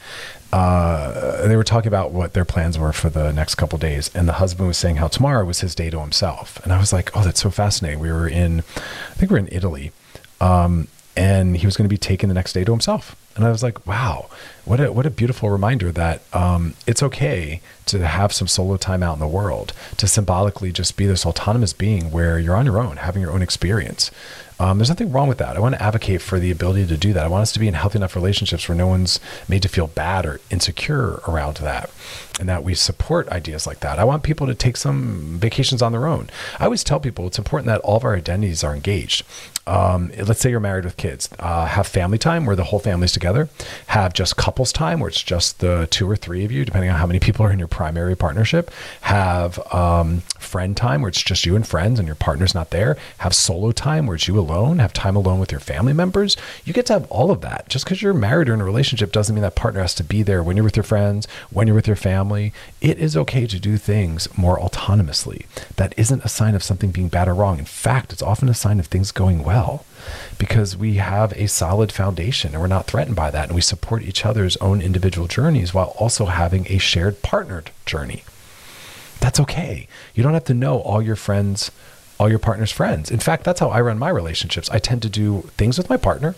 S3: uh, they were talking about what their plans were for the next couple of days. And the husband was saying how tomorrow was his day to himself. And I was like, oh, that's so fascinating. We were in, I think we were in Italy. Um, and he was going to be taking the next day to himself. And I was like, wow, what a, what a beautiful reminder that um, it's okay to have some solo time out in the world, to symbolically just be this autonomous being where you're on your own, having your own experience. Um, there's nothing wrong with that. I want to advocate for the ability to do that. I want us to be in healthy enough relationships where no one's made to feel bad or insecure around that, and that we support ideas like that. I want people to take some vacations on their own. I always tell people it's important that all of our identities are engaged. Um, let's say you're married with kids, uh, have family time where the whole family's together, have just couples time where it's just the two or three of you, depending on how many people are in your primary partnership, have um, friend time where it's just you and friends and your partner's not there, have solo time where it's you alone, have time alone with your family members. You get to have all of that. Just because you're married or in a relationship doesn't mean that partner has to be there when you're with your friends, when you're with your family. It is okay to do things more autonomously. That isn't a sign of something being bad or wrong. In fact, it's often a sign of things going well, because we have a solid foundation and we're not threatened by that. And we support each other's own individual journeys while also having a shared partnered journey. That's okay. You don't have to know all your friends, all your partner's friends. In fact, that's how I run my relationships. I tend to do things with my partner,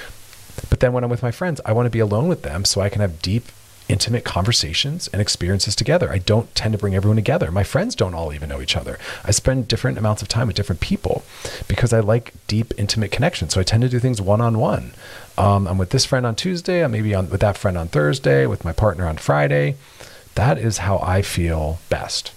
S3: but then when I'm with my friends, I want to be alone with them so I can have deep, intimate conversations and experiences together. I don't tend to bring everyone together. My friends don't all even know each other. I spend different amounts of time with different people because I like deep, intimate connection. So I tend to do things one-on-one. Um, I'm with this friend on Tuesday. I'm maybe on with that friend on Thursday, with my partner on Friday. That is how I feel best.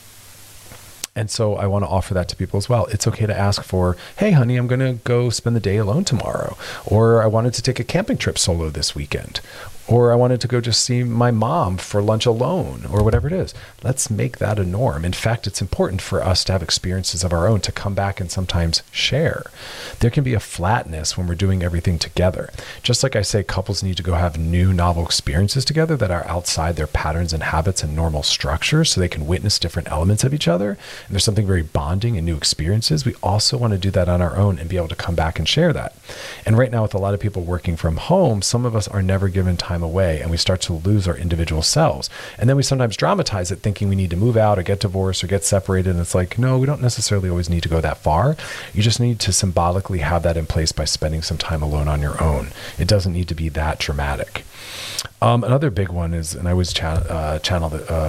S3: And so I want to offer that to people as well. It's okay to ask for, hey, honey, I'm going to go spend the day alone tomorrow. Or I wanted to take a camping trip solo this weekend. Or I wanted to go just see my mom for lunch alone, or whatever it is. Let's make that a norm. In fact, it's important for us to have experiences of our own, to come back and sometimes share. There can be a flatness when we're doing everything together. Just like I say, couples need to go have new, novel experiences together that are outside their patterns and habits and normal structures so they can witness different elements of each other. And there's something very bonding in new experiences. We also want to do that on our own and be able to come back and share that. And right now, with a lot of people working from home, some of us are never given time away, and we start to lose our individual selves. And then we sometimes dramatize it, thinking we need to move out or get divorced or get separated. And it's like, no, we don't necessarily always need to go that far. You just need to symbolically have that in place by spending some time alone on your own. It doesn't need to be that dramatic. Um, another big one is, and I always cha- uh, channel the, uh,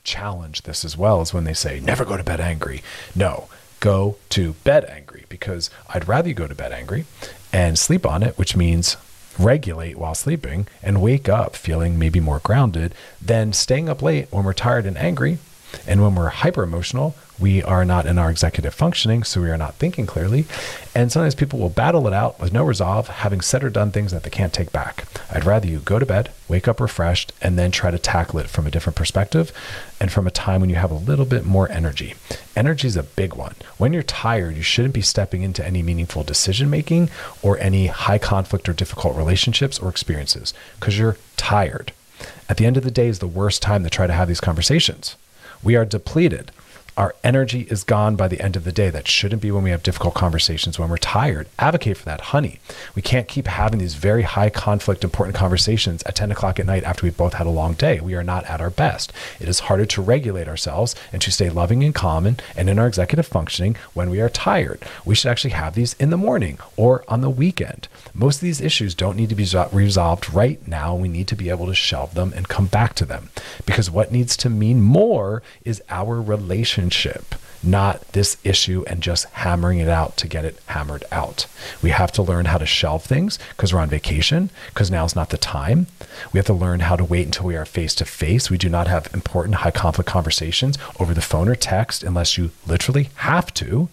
S3: challenge this as well, is when they say, never go to bed angry. No, go to bed angry, because I'd rather you go to bed angry and sleep on it, which means regulate while sleeping and wake up feeling maybe more grounded, than staying up late when we're tired and angry. And when we're hyper emotional, we are not in our executive functioning, so we are not thinking clearly. And sometimes people will battle it out with no resolve, having said or done things that they can't take back. I'd rather you go to bed, wake up refreshed, and then try to tackle it from a different perspective and from a time when you have a little bit more energy. Energy is a big one. When you're tired, you shouldn't be stepping into any meaningful decision making or any high conflict or difficult relationships or experiences, because you're tired. At the end of the day is the worst time to try to have these conversations. We are depleted. Our energy is gone by the end of the day. That shouldn't be when we have difficult conversations, when we're tired. Advocate for that, honey. We can't keep having these very high conflict, important conversations at ten o'clock at night after we've both had a long day. We are not at our best. It is harder to regulate ourselves and to stay loving and calm and, and in our executive functioning when we are tired. We should actually have these in the morning or on the weekend. Most of these issues don't need to be resolved right now. We need to be able to shelve them and come back to them, because what needs to mean more is our relationship. Not this issue and just hammering it out to get it hammered out. We have to learn how to shelve things because we're on vacation, because now's not the time. We have to learn how to wait until we are face to face. We do not have important high conflict conversations over the phone or text unless you literally have to.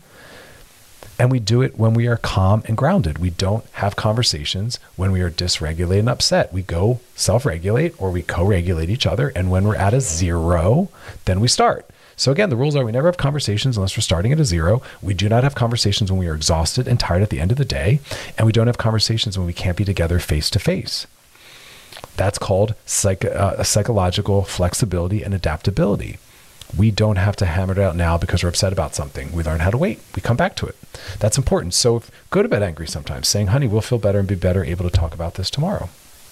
S3: And we do it when we are calm and grounded. We don't have conversations when we are dysregulated and upset. We go self-regulate or we co-regulate each other. And when we're at a zero, then we start. So again, the rules are we never have conversations unless we're starting at a zero. We do not have conversations when we are exhausted and tired at the end of the day. And we don't have conversations when we can't be together face to face. That's called psych- uh, psychological flexibility and adaptability. We don't have to hammer it out now because we're upset about something. We learn how to wait. We come back to it. That's important. So if, go to bed angry sometimes, saying, honey, we'll feel better and be better able to talk about this tomorrow,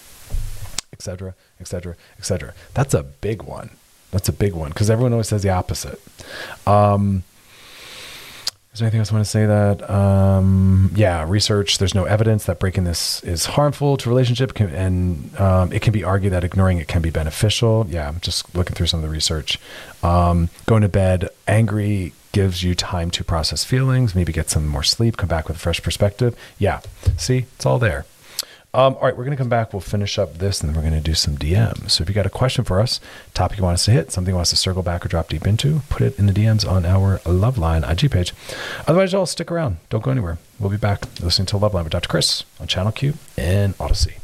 S3: et cetera, et cetera, et cetera. That's a big one. That's a big one because everyone always says the opposite. Um, is there anything else I want to say that, um, yeah, research, there's no evidence that breaking this is harmful to relationship can, and um, it can be argued that ignoring it can be beneficial. Yeah, I'm just looking through some of the research. Um, going to bed angry gives you time to process feelings, maybe get some more sleep, come back with a fresh perspective. Yeah, see, it's all there. Um, all right, we're going to come back. We'll finish up this, and then we're going to do some D Ms. So if you got a question for us, topic you want us to hit, something you want us to circle back or drop deep into, put it in the D Ms on our Loveline I G page. Otherwise, y'all stick around. Don't go anywhere. We'll be back listening to Loveline with Doctor Chris on Channel Q and Odyssey.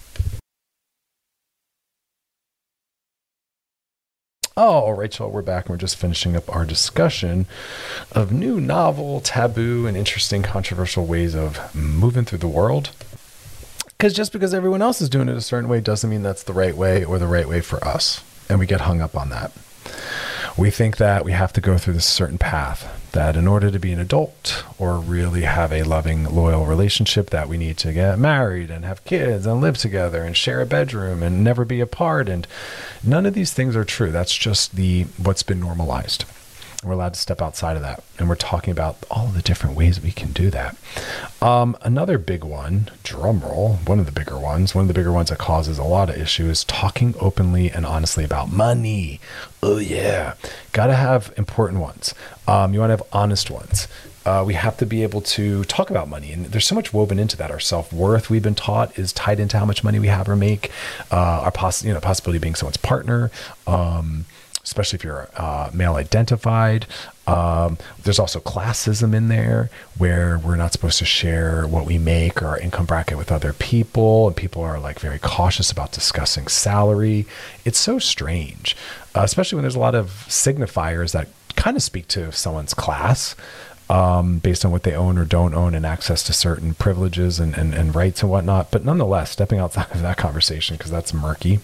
S3: All right, y'all, we're back, and we're just finishing up our discussion of new, novel, taboo, and interesting, controversial ways of moving through the world. Because just because everyone else is doing it a certain way doesn't mean that's the right way or the right way for us. And we get hung up on that. We think that we have to go through this certain path, that in order to be an adult or really have a loving, loyal relationship, that we need to get married and have kids and live together and share a bedroom and never be apart. And none of these things are true. That's just the what's been normalized. We're allowed to step outside of that. And we're talking about all of the different ways we can do that. Um, another big one, drum roll, one of the bigger ones, one of the bigger ones that causes a lot of issues is talking openly and honestly about money. Oh yeah. Got to have important ones. Um, you want to have honest ones. Uh, we have to be able to talk about money. And there's so much woven into that. Our self-worth, we've been taught, is tied into how much money we have or make. Uh, our poss- you know, possibility of being someone's partner. Um, especially if you're uh, male identified. Um, there's also classism in there where we're not supposed to share what we make or our income bracket with other people. And people are like very cautious about discussing salary. It's so strange, uh, especially when there's a lot of signifiers that kind of speak to someone's class um, based on what they own or don't own and access to certain privileges and, and, and rights and whatnot. But nonetheless, stepping outside of that conversation, because that's murky.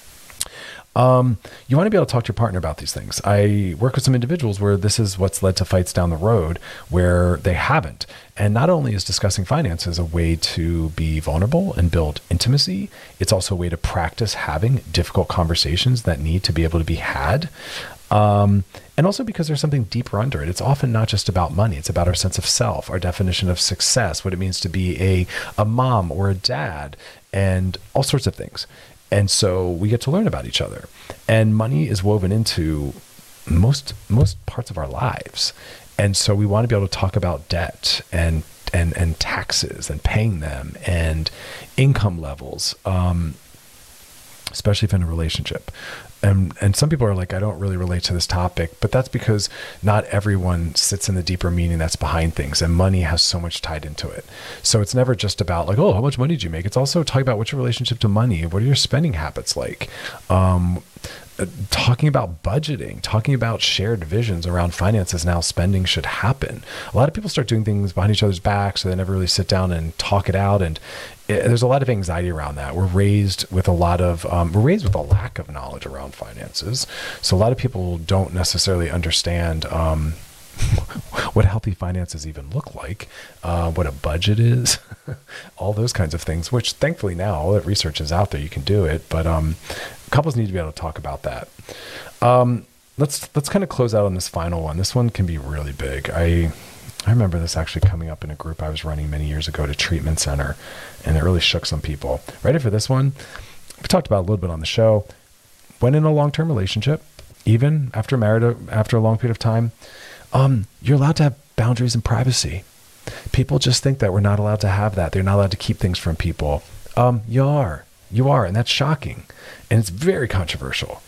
S3: Um, you want to be able to talk to your partner about these things. I work with some individuals where this is what's led to fights down the road where they haven't. And not only is discussing finances a way to be vulnerable and build intimacy, it's also a way to practice having difficult conversations that need to be able to be had. Um, and also because there's something deeper under it. It's often not just about money. It's about our sense of self, our definition of success, what it means to be a, a mom or a dad, and all sorts of things. And so we get to learn about each other. And money is woven into most most parts of our lives. And so we want to be able to talk about debt and and and taxes and paying them and income levels, um, especially if in a relationship. And and some people are like, I don't really relate to this topic, but that's because not everyone sits in the deeper meaning that's behind things, and money has so much tied into it. So it's never just about like, oh, how much money did you make? It's also talking about what's your relationship to money? What are your spending habits like? Um, talking about budgeting, talking about shared visions around finances and how spending should happen. A lot of people start doing things behind each other's backs, so they never really sit down and talk it out. And it, there's a lot of anxiety around that. We're raised with a lot of, um, we're raised with a lack of knowledge around finances. So a lot of people don't necessarily understand um, what healthy finances even look like, uh, what a budget is, all those kinds of things, which thankfully now all that research is out there, you can do it. But um, couples need to be able to talk about that. Um, let's let's kind of close out on this final one. This one can be really big. I I remember this actually coming up in a group I was running many years ago at a treatment center, and it really shook some people. Ready for this one? We talked about it a little bit on the show. When in a long-term relationship, even after married, after a long period of time, um, you're allowed to have boundaries and privacy. People just think that we're not allowed to have that. They're not allowed to keep things from people. Um, you are. You are, and that's shocking. And it's very controversial.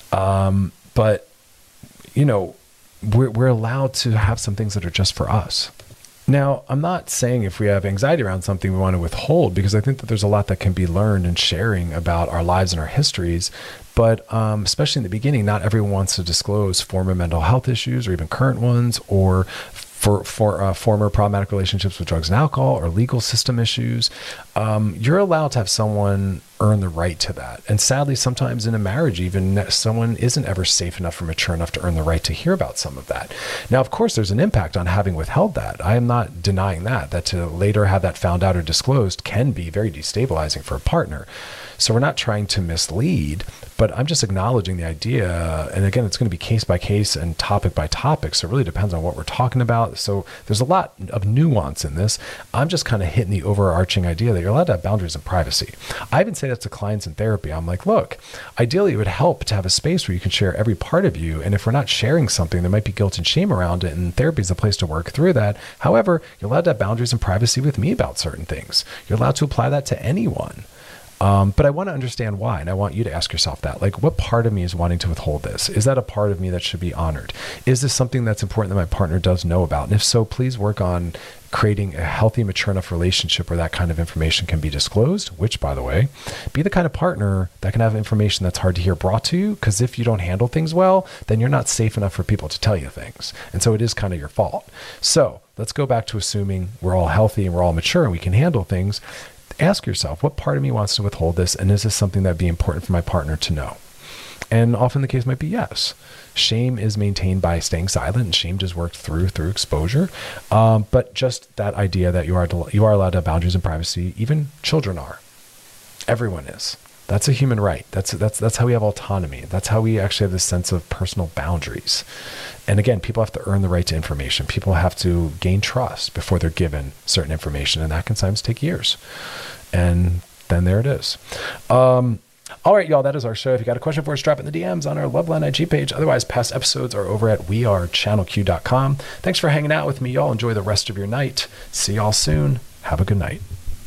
S3: Um, but, you know, we're, we're allowed to have some things that are just for us. Now, I'm not saying if we have anxiety around something we want to withhold, because I think that there's a lot that can be learned in sharing about our lives and our histories. But um, especially in the beginning, not everyone wants to disclose former mental health issues or even current ones, or for, for uh, former problematic relationships with drugs and alcohol, or legal system issues. Um, you're allowed to have someone earn the right to that. And sadly, sometimes in a marriage, even someone isn't ever safe enough or mature enough to earn the right to hear about some of that. Now, of course, there's an impact on having withheld that. I am not denying that, that to later have that found out or disclosed can be very destabilizing for a partner. So we're not trying to mislead, but I'm just acknowledging the idea. And again, it's going to be case by case and topic by topic. So it really depends on what we're talking about. So there's a lot of nuance in this. I'm just kind of hitting the overarching idea that you're allowed to have boundaries and privacy. I even say that to clients in therapy. I'm like, look, ideally it would help to have a space where you can share every part of you. And if we're not sharing something, there might be guilt and shame around it. And therapy is a place to work through that. However, you're allowed to have boundaries and privacy with me about certain things. You're allowed to apply that to anyone. Um, but I want to understand why. And I want you to ask yourself that, like, what part of me is wanting to withhold this? Is that a part of me that should be honored? Is this something that's important that my partner does know about? And if so, please work on creating a healthy, mature enough relationship where that kind of information can be disclosed, which, by the way, be the kind of partner that can have information that's hard to hear brought to you. Because if you don't handle things well, then you're not safe enough for people to tell you things. And so it is kind of your fault. So let's go back to assuming we're all healthy and we're all mature and we can handle things. Ask yourself, what part of me wants to withhold this? And is this something that'd be important for my partner to know? And often the case might be yes. Shame is maintained by staying silent, and shame is worked through through exposure. Um, but just that idea that you are you are allowed to have boundaries and privacy, even children are. Everyone is. That's a human right. That's that's that's how we have autonomy. That's how we actually have this sense of personal boundaries. And again, people have to earn the right to information. People have to gain trust before they're given certain information, and that can sometimes take years. And then there it is. Um, all right, y'all, that is our show. If you got a question for us, drop it in the D Ms on our Loveline I G page. Otherwise, past episodes are over at we are channel q dot com. Thanks for hanging out with me, y'all. Enjoy the rest of your night. See y'all soon. Have a good night.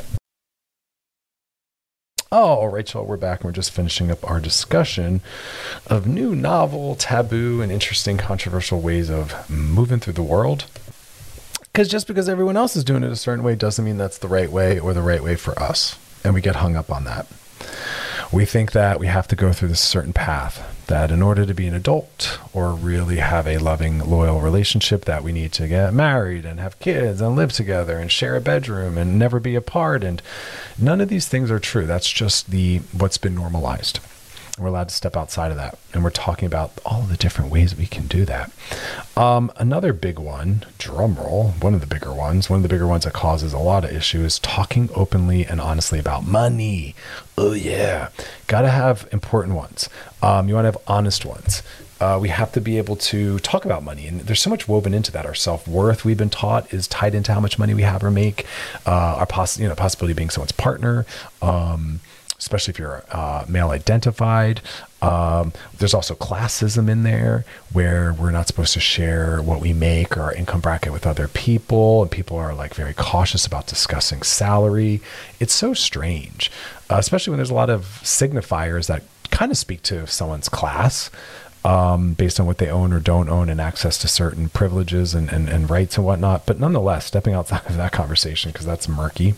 S3: Oh, Rachel, we're back and we're just finishing up our discussion of new, novel, taboo, and interesting, controversial ways of moving through the world. Because just because everyone else is doing it a certain way doesn't mean that's the right way or the right way for us. And we get hung up on that. We think that we have to go through this certain path, that in order to be an adult or really have a loving, loyal relationship, that we need to get married and have kids and live together and share a bedroom and never be apart. And none of these things are true. That's just the what's been normalized. We're allowed to step outside of that. And we're talking about all the different ways we can do that. Um, another big one, drum roll, one of the bigger ones, one of the bigger ones that causes a lot of issues, talking openly and honestly about money. Oh yeah. Got to have important ones. Um, you want to have honest ones. Uh, we have to be able to talk about money. And there's so much woven into that. Our self-worth, we've been taught, is tied into how much money we have or make. Uh, our poss- you know, possibility of being someone's partner. Um, especially if you're uh, male identified. Um, there's also classism in there where we're not supposed to share what we make or our income bracket with other people. And people are like very cautious about discussing salary. It's so strange, uh, especially when there's a lot of signifiers that kind of speak to someone's class um, based on what they own or don't own and access to certain privileges and, and, and rights and whatnot. But nonetheless, stepping outside of that conversation, because that's murky.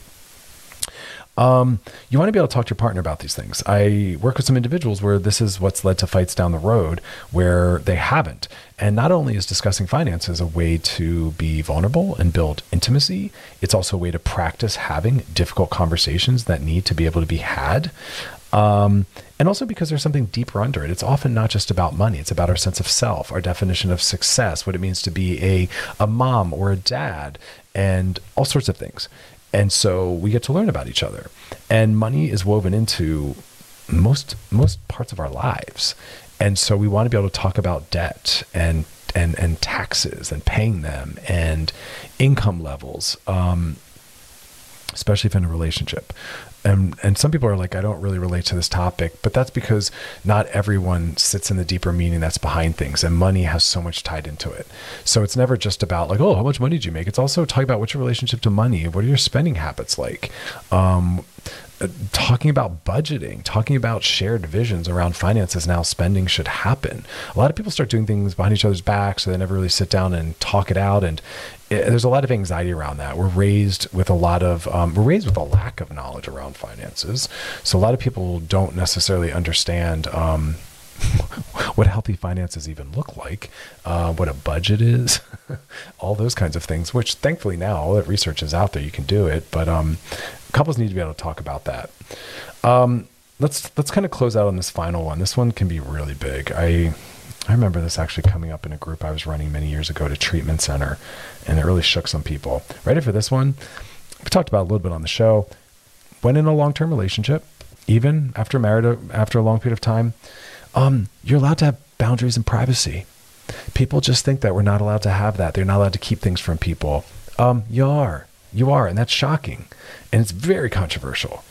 S3: Um, you want to be able to talk to your partner about these things. I work with some individuals where this is what's led to fights down the road where they haven't. And not only is discussing finances a way to be vulnerable and build intimacy, it's also a way to practice having difficult conversations that need to be able to be had. Um, and also because there's something deeper under it. It's often not just about money. It's about our sense of self, our definition of success, what it means to be a, a mom or a dad, and all sorts of things. And so we get to learn about each other, and money is woven into most, most parts of our lives. And so we want to be able to talk about debt and, and, and taxes and paying them and income levels, um, especially if in a relationship. And, and some people are like, I don't really relate to this topic, but that's because not everyone sits in the deeper meaning that's behind things, and money has so much tied into it. So it's never just about like, oh, how much money did you make? It's also talking about what's your relationship to money? What are your spending habits like? Um, talking about budgeting, talking about shared visions around finances and how spending should happen. A lot of people start doing things behind each other's backs, so they never really sit down and talk it out. And it, there's a lot of anxiety around that. We're raised with a lot of, um, we're raised with a lack of knowledge around finances. So a lot of people don't necessarily understand um, what healthy finances even look like, uh, what a budget is, all those kinds of things, which thankfully now all that research is out there, you can do it. But um, couples need to be able to talk about that. Um, let's let's kind of close out on this final one. This one can be really big. I I remember this actually coming up in a group I was running many years ago at a treatment center, and it really shook some people. Ready for this one? We talked about it a little bit on the show. When in a long-term relationship, even after married, after a long period of time, um, you're allowed to have boundaries and privacy. People just think that we're not allowed to have that. They're not allowed to keep things from people. Um, you are. You are, and that's shocking. And it's very controversial.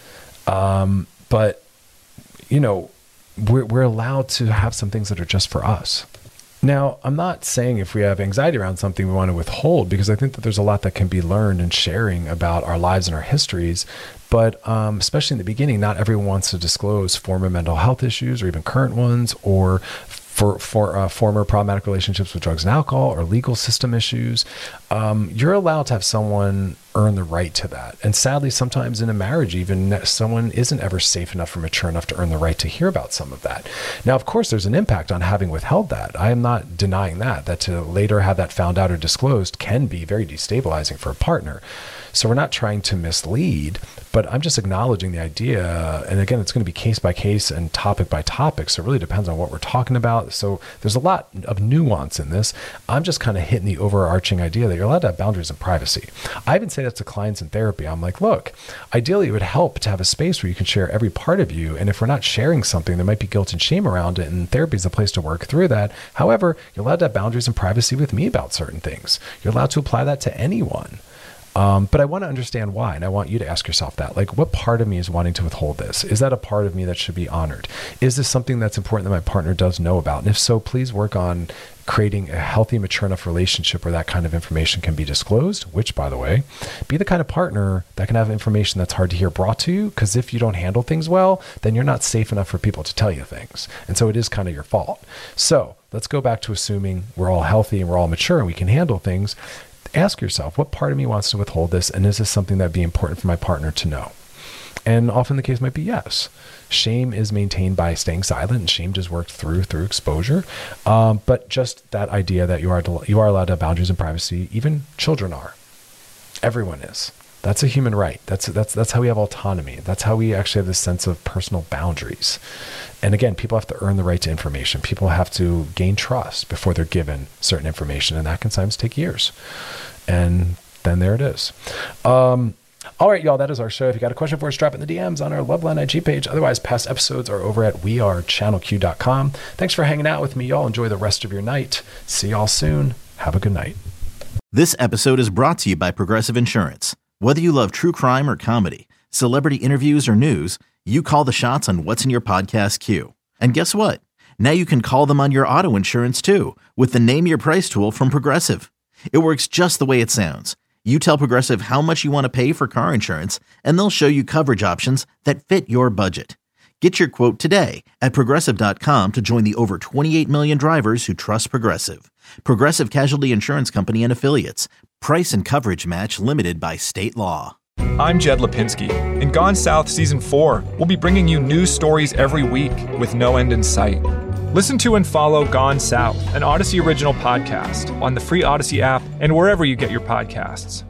S3: Um, but, you know, we're, we're allowed to have some things that are just for us. Now, I'm not saying if we have anxiety around something we want to withhold, because I think that there's a lot that can be learned in sharing about our lives and our histories. But um, especially in the beginning, not everyone wants to disclose former mental health issues or even current ones, or for, for uh, former problematic relationships with drugs and alcohol, or legal system issues. Um, you're allowed to have someone earn the right to that. And sadly, sometimes in a marriage, even someone isn't ever safe enough or mature enough to earn the right to hear about some of that. Now, of course, there's an impact on having withheld that. I am not denying that, that to later have that found out or disclosed can be very destabilizing for a partner. So we're not trying to mislead, but I'm just acknowledging the idea. And again, it's going to be case by case and topic by topic. So it really depends on what we're talking about. So there's a lot of nuance in this. I'm just kind of hitting the overarching idea that you're allowed to have boundaries and privacy. I even say that to clients in therapy. I'm like, look, ideally it would help to have a space where you can share every part of you. And if we're not sharing something, there might be guilt and shame around it. And therapy is a place to work through that. However, you're allowed to have boundaries and privacy with me about certain things. You're allowed to apply that to anyone. Um, but I want to understand why. And I want you to ask yourself that, like, what part of me is wanting to withhold this? Is that a part of me that should be honored? Is this something that's important that my partner does know about? And if so, please work on creating a healthy, mature enough relationship where that kind of information can be disclosed, which, by the way, be the kind of partner that can have information that's hard to hear brought to you. Because if you don't handle things well, then you're not safe enough for people to tell you things. And so it is kind of your fault. So let's go back to assuming we're all healthy and we're all mature and we can handle things. Ask yourself, what part of me wants to withhold this? And is this something that would be important for my partner to know? And often the case might be yes. Shame is maintained by staying silent, and shame is worked through through exposure. Um, but just that idea that you are you are allowed to have boundaries and privacy, even children are. Everyone is. That's a human right. That's that's that's how we have autonomy. That's how we actually have this sense of personal boundaries. And again, people have to earn the right to information. People have to gain trust before they're given certain information, and that can sometimes take years. And then there it is. Um, all right, y'all, that is our show. If you got a question for us, drop it in the D Ms on our Loveline I G page. Otherwise, past episodes are over at we are channel q dot com. Thanks for hanging out with me, y'all. Enjoy the rest of your night. See y'all soon. Have a good night.
S2: This episode is brought to you by Progressive Insurance. Whether you love true crime or comedy, celebrity interviews or news, you call the shots on what's in your podcast queue. And guess what? Now you can call them on your auto insurance too with the Name Your Price tool from Progressive. It works just the way it sounds. You tell Progressive how much you want to pay for car insurance, and they'll show you coverage options that fit your budget. Get your quote today at Progressive dot com to join the over twenty-eight million drivers who trust Progressive. Progressive Casualty Insurance Company and Affiliates. Price and coverage match limited by state law.
S1: I'm Jed Lipinski. In Gone South Season four, we'll be bringing you news stories every week with no end in sight. Listen to and follow Gone South, an Odyssey original podcast, on the free Odyssey app and wherever you get your podcasts.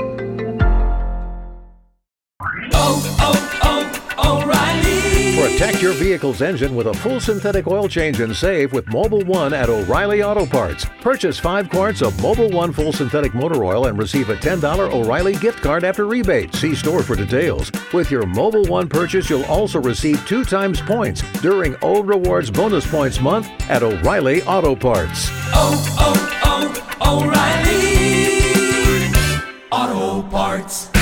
S5: Oh, oh, oh, O'Reilly.
S6: Protect your vehicle's engine with a full synthetic oil change and save with Mobil one at O'Reilly Auto Parts. Purchase five quarts of Mobil one full synthetic motor oil and receive a ten dollars O'Reilly gift card after rebate. See store for details. With your Mobil one purchase, you'll also receive two times points during O Rewards Bonus Points Month at O'Reilly Auto Parts.
S5: Oh, oh, oh, O'Reilly Auto Parts.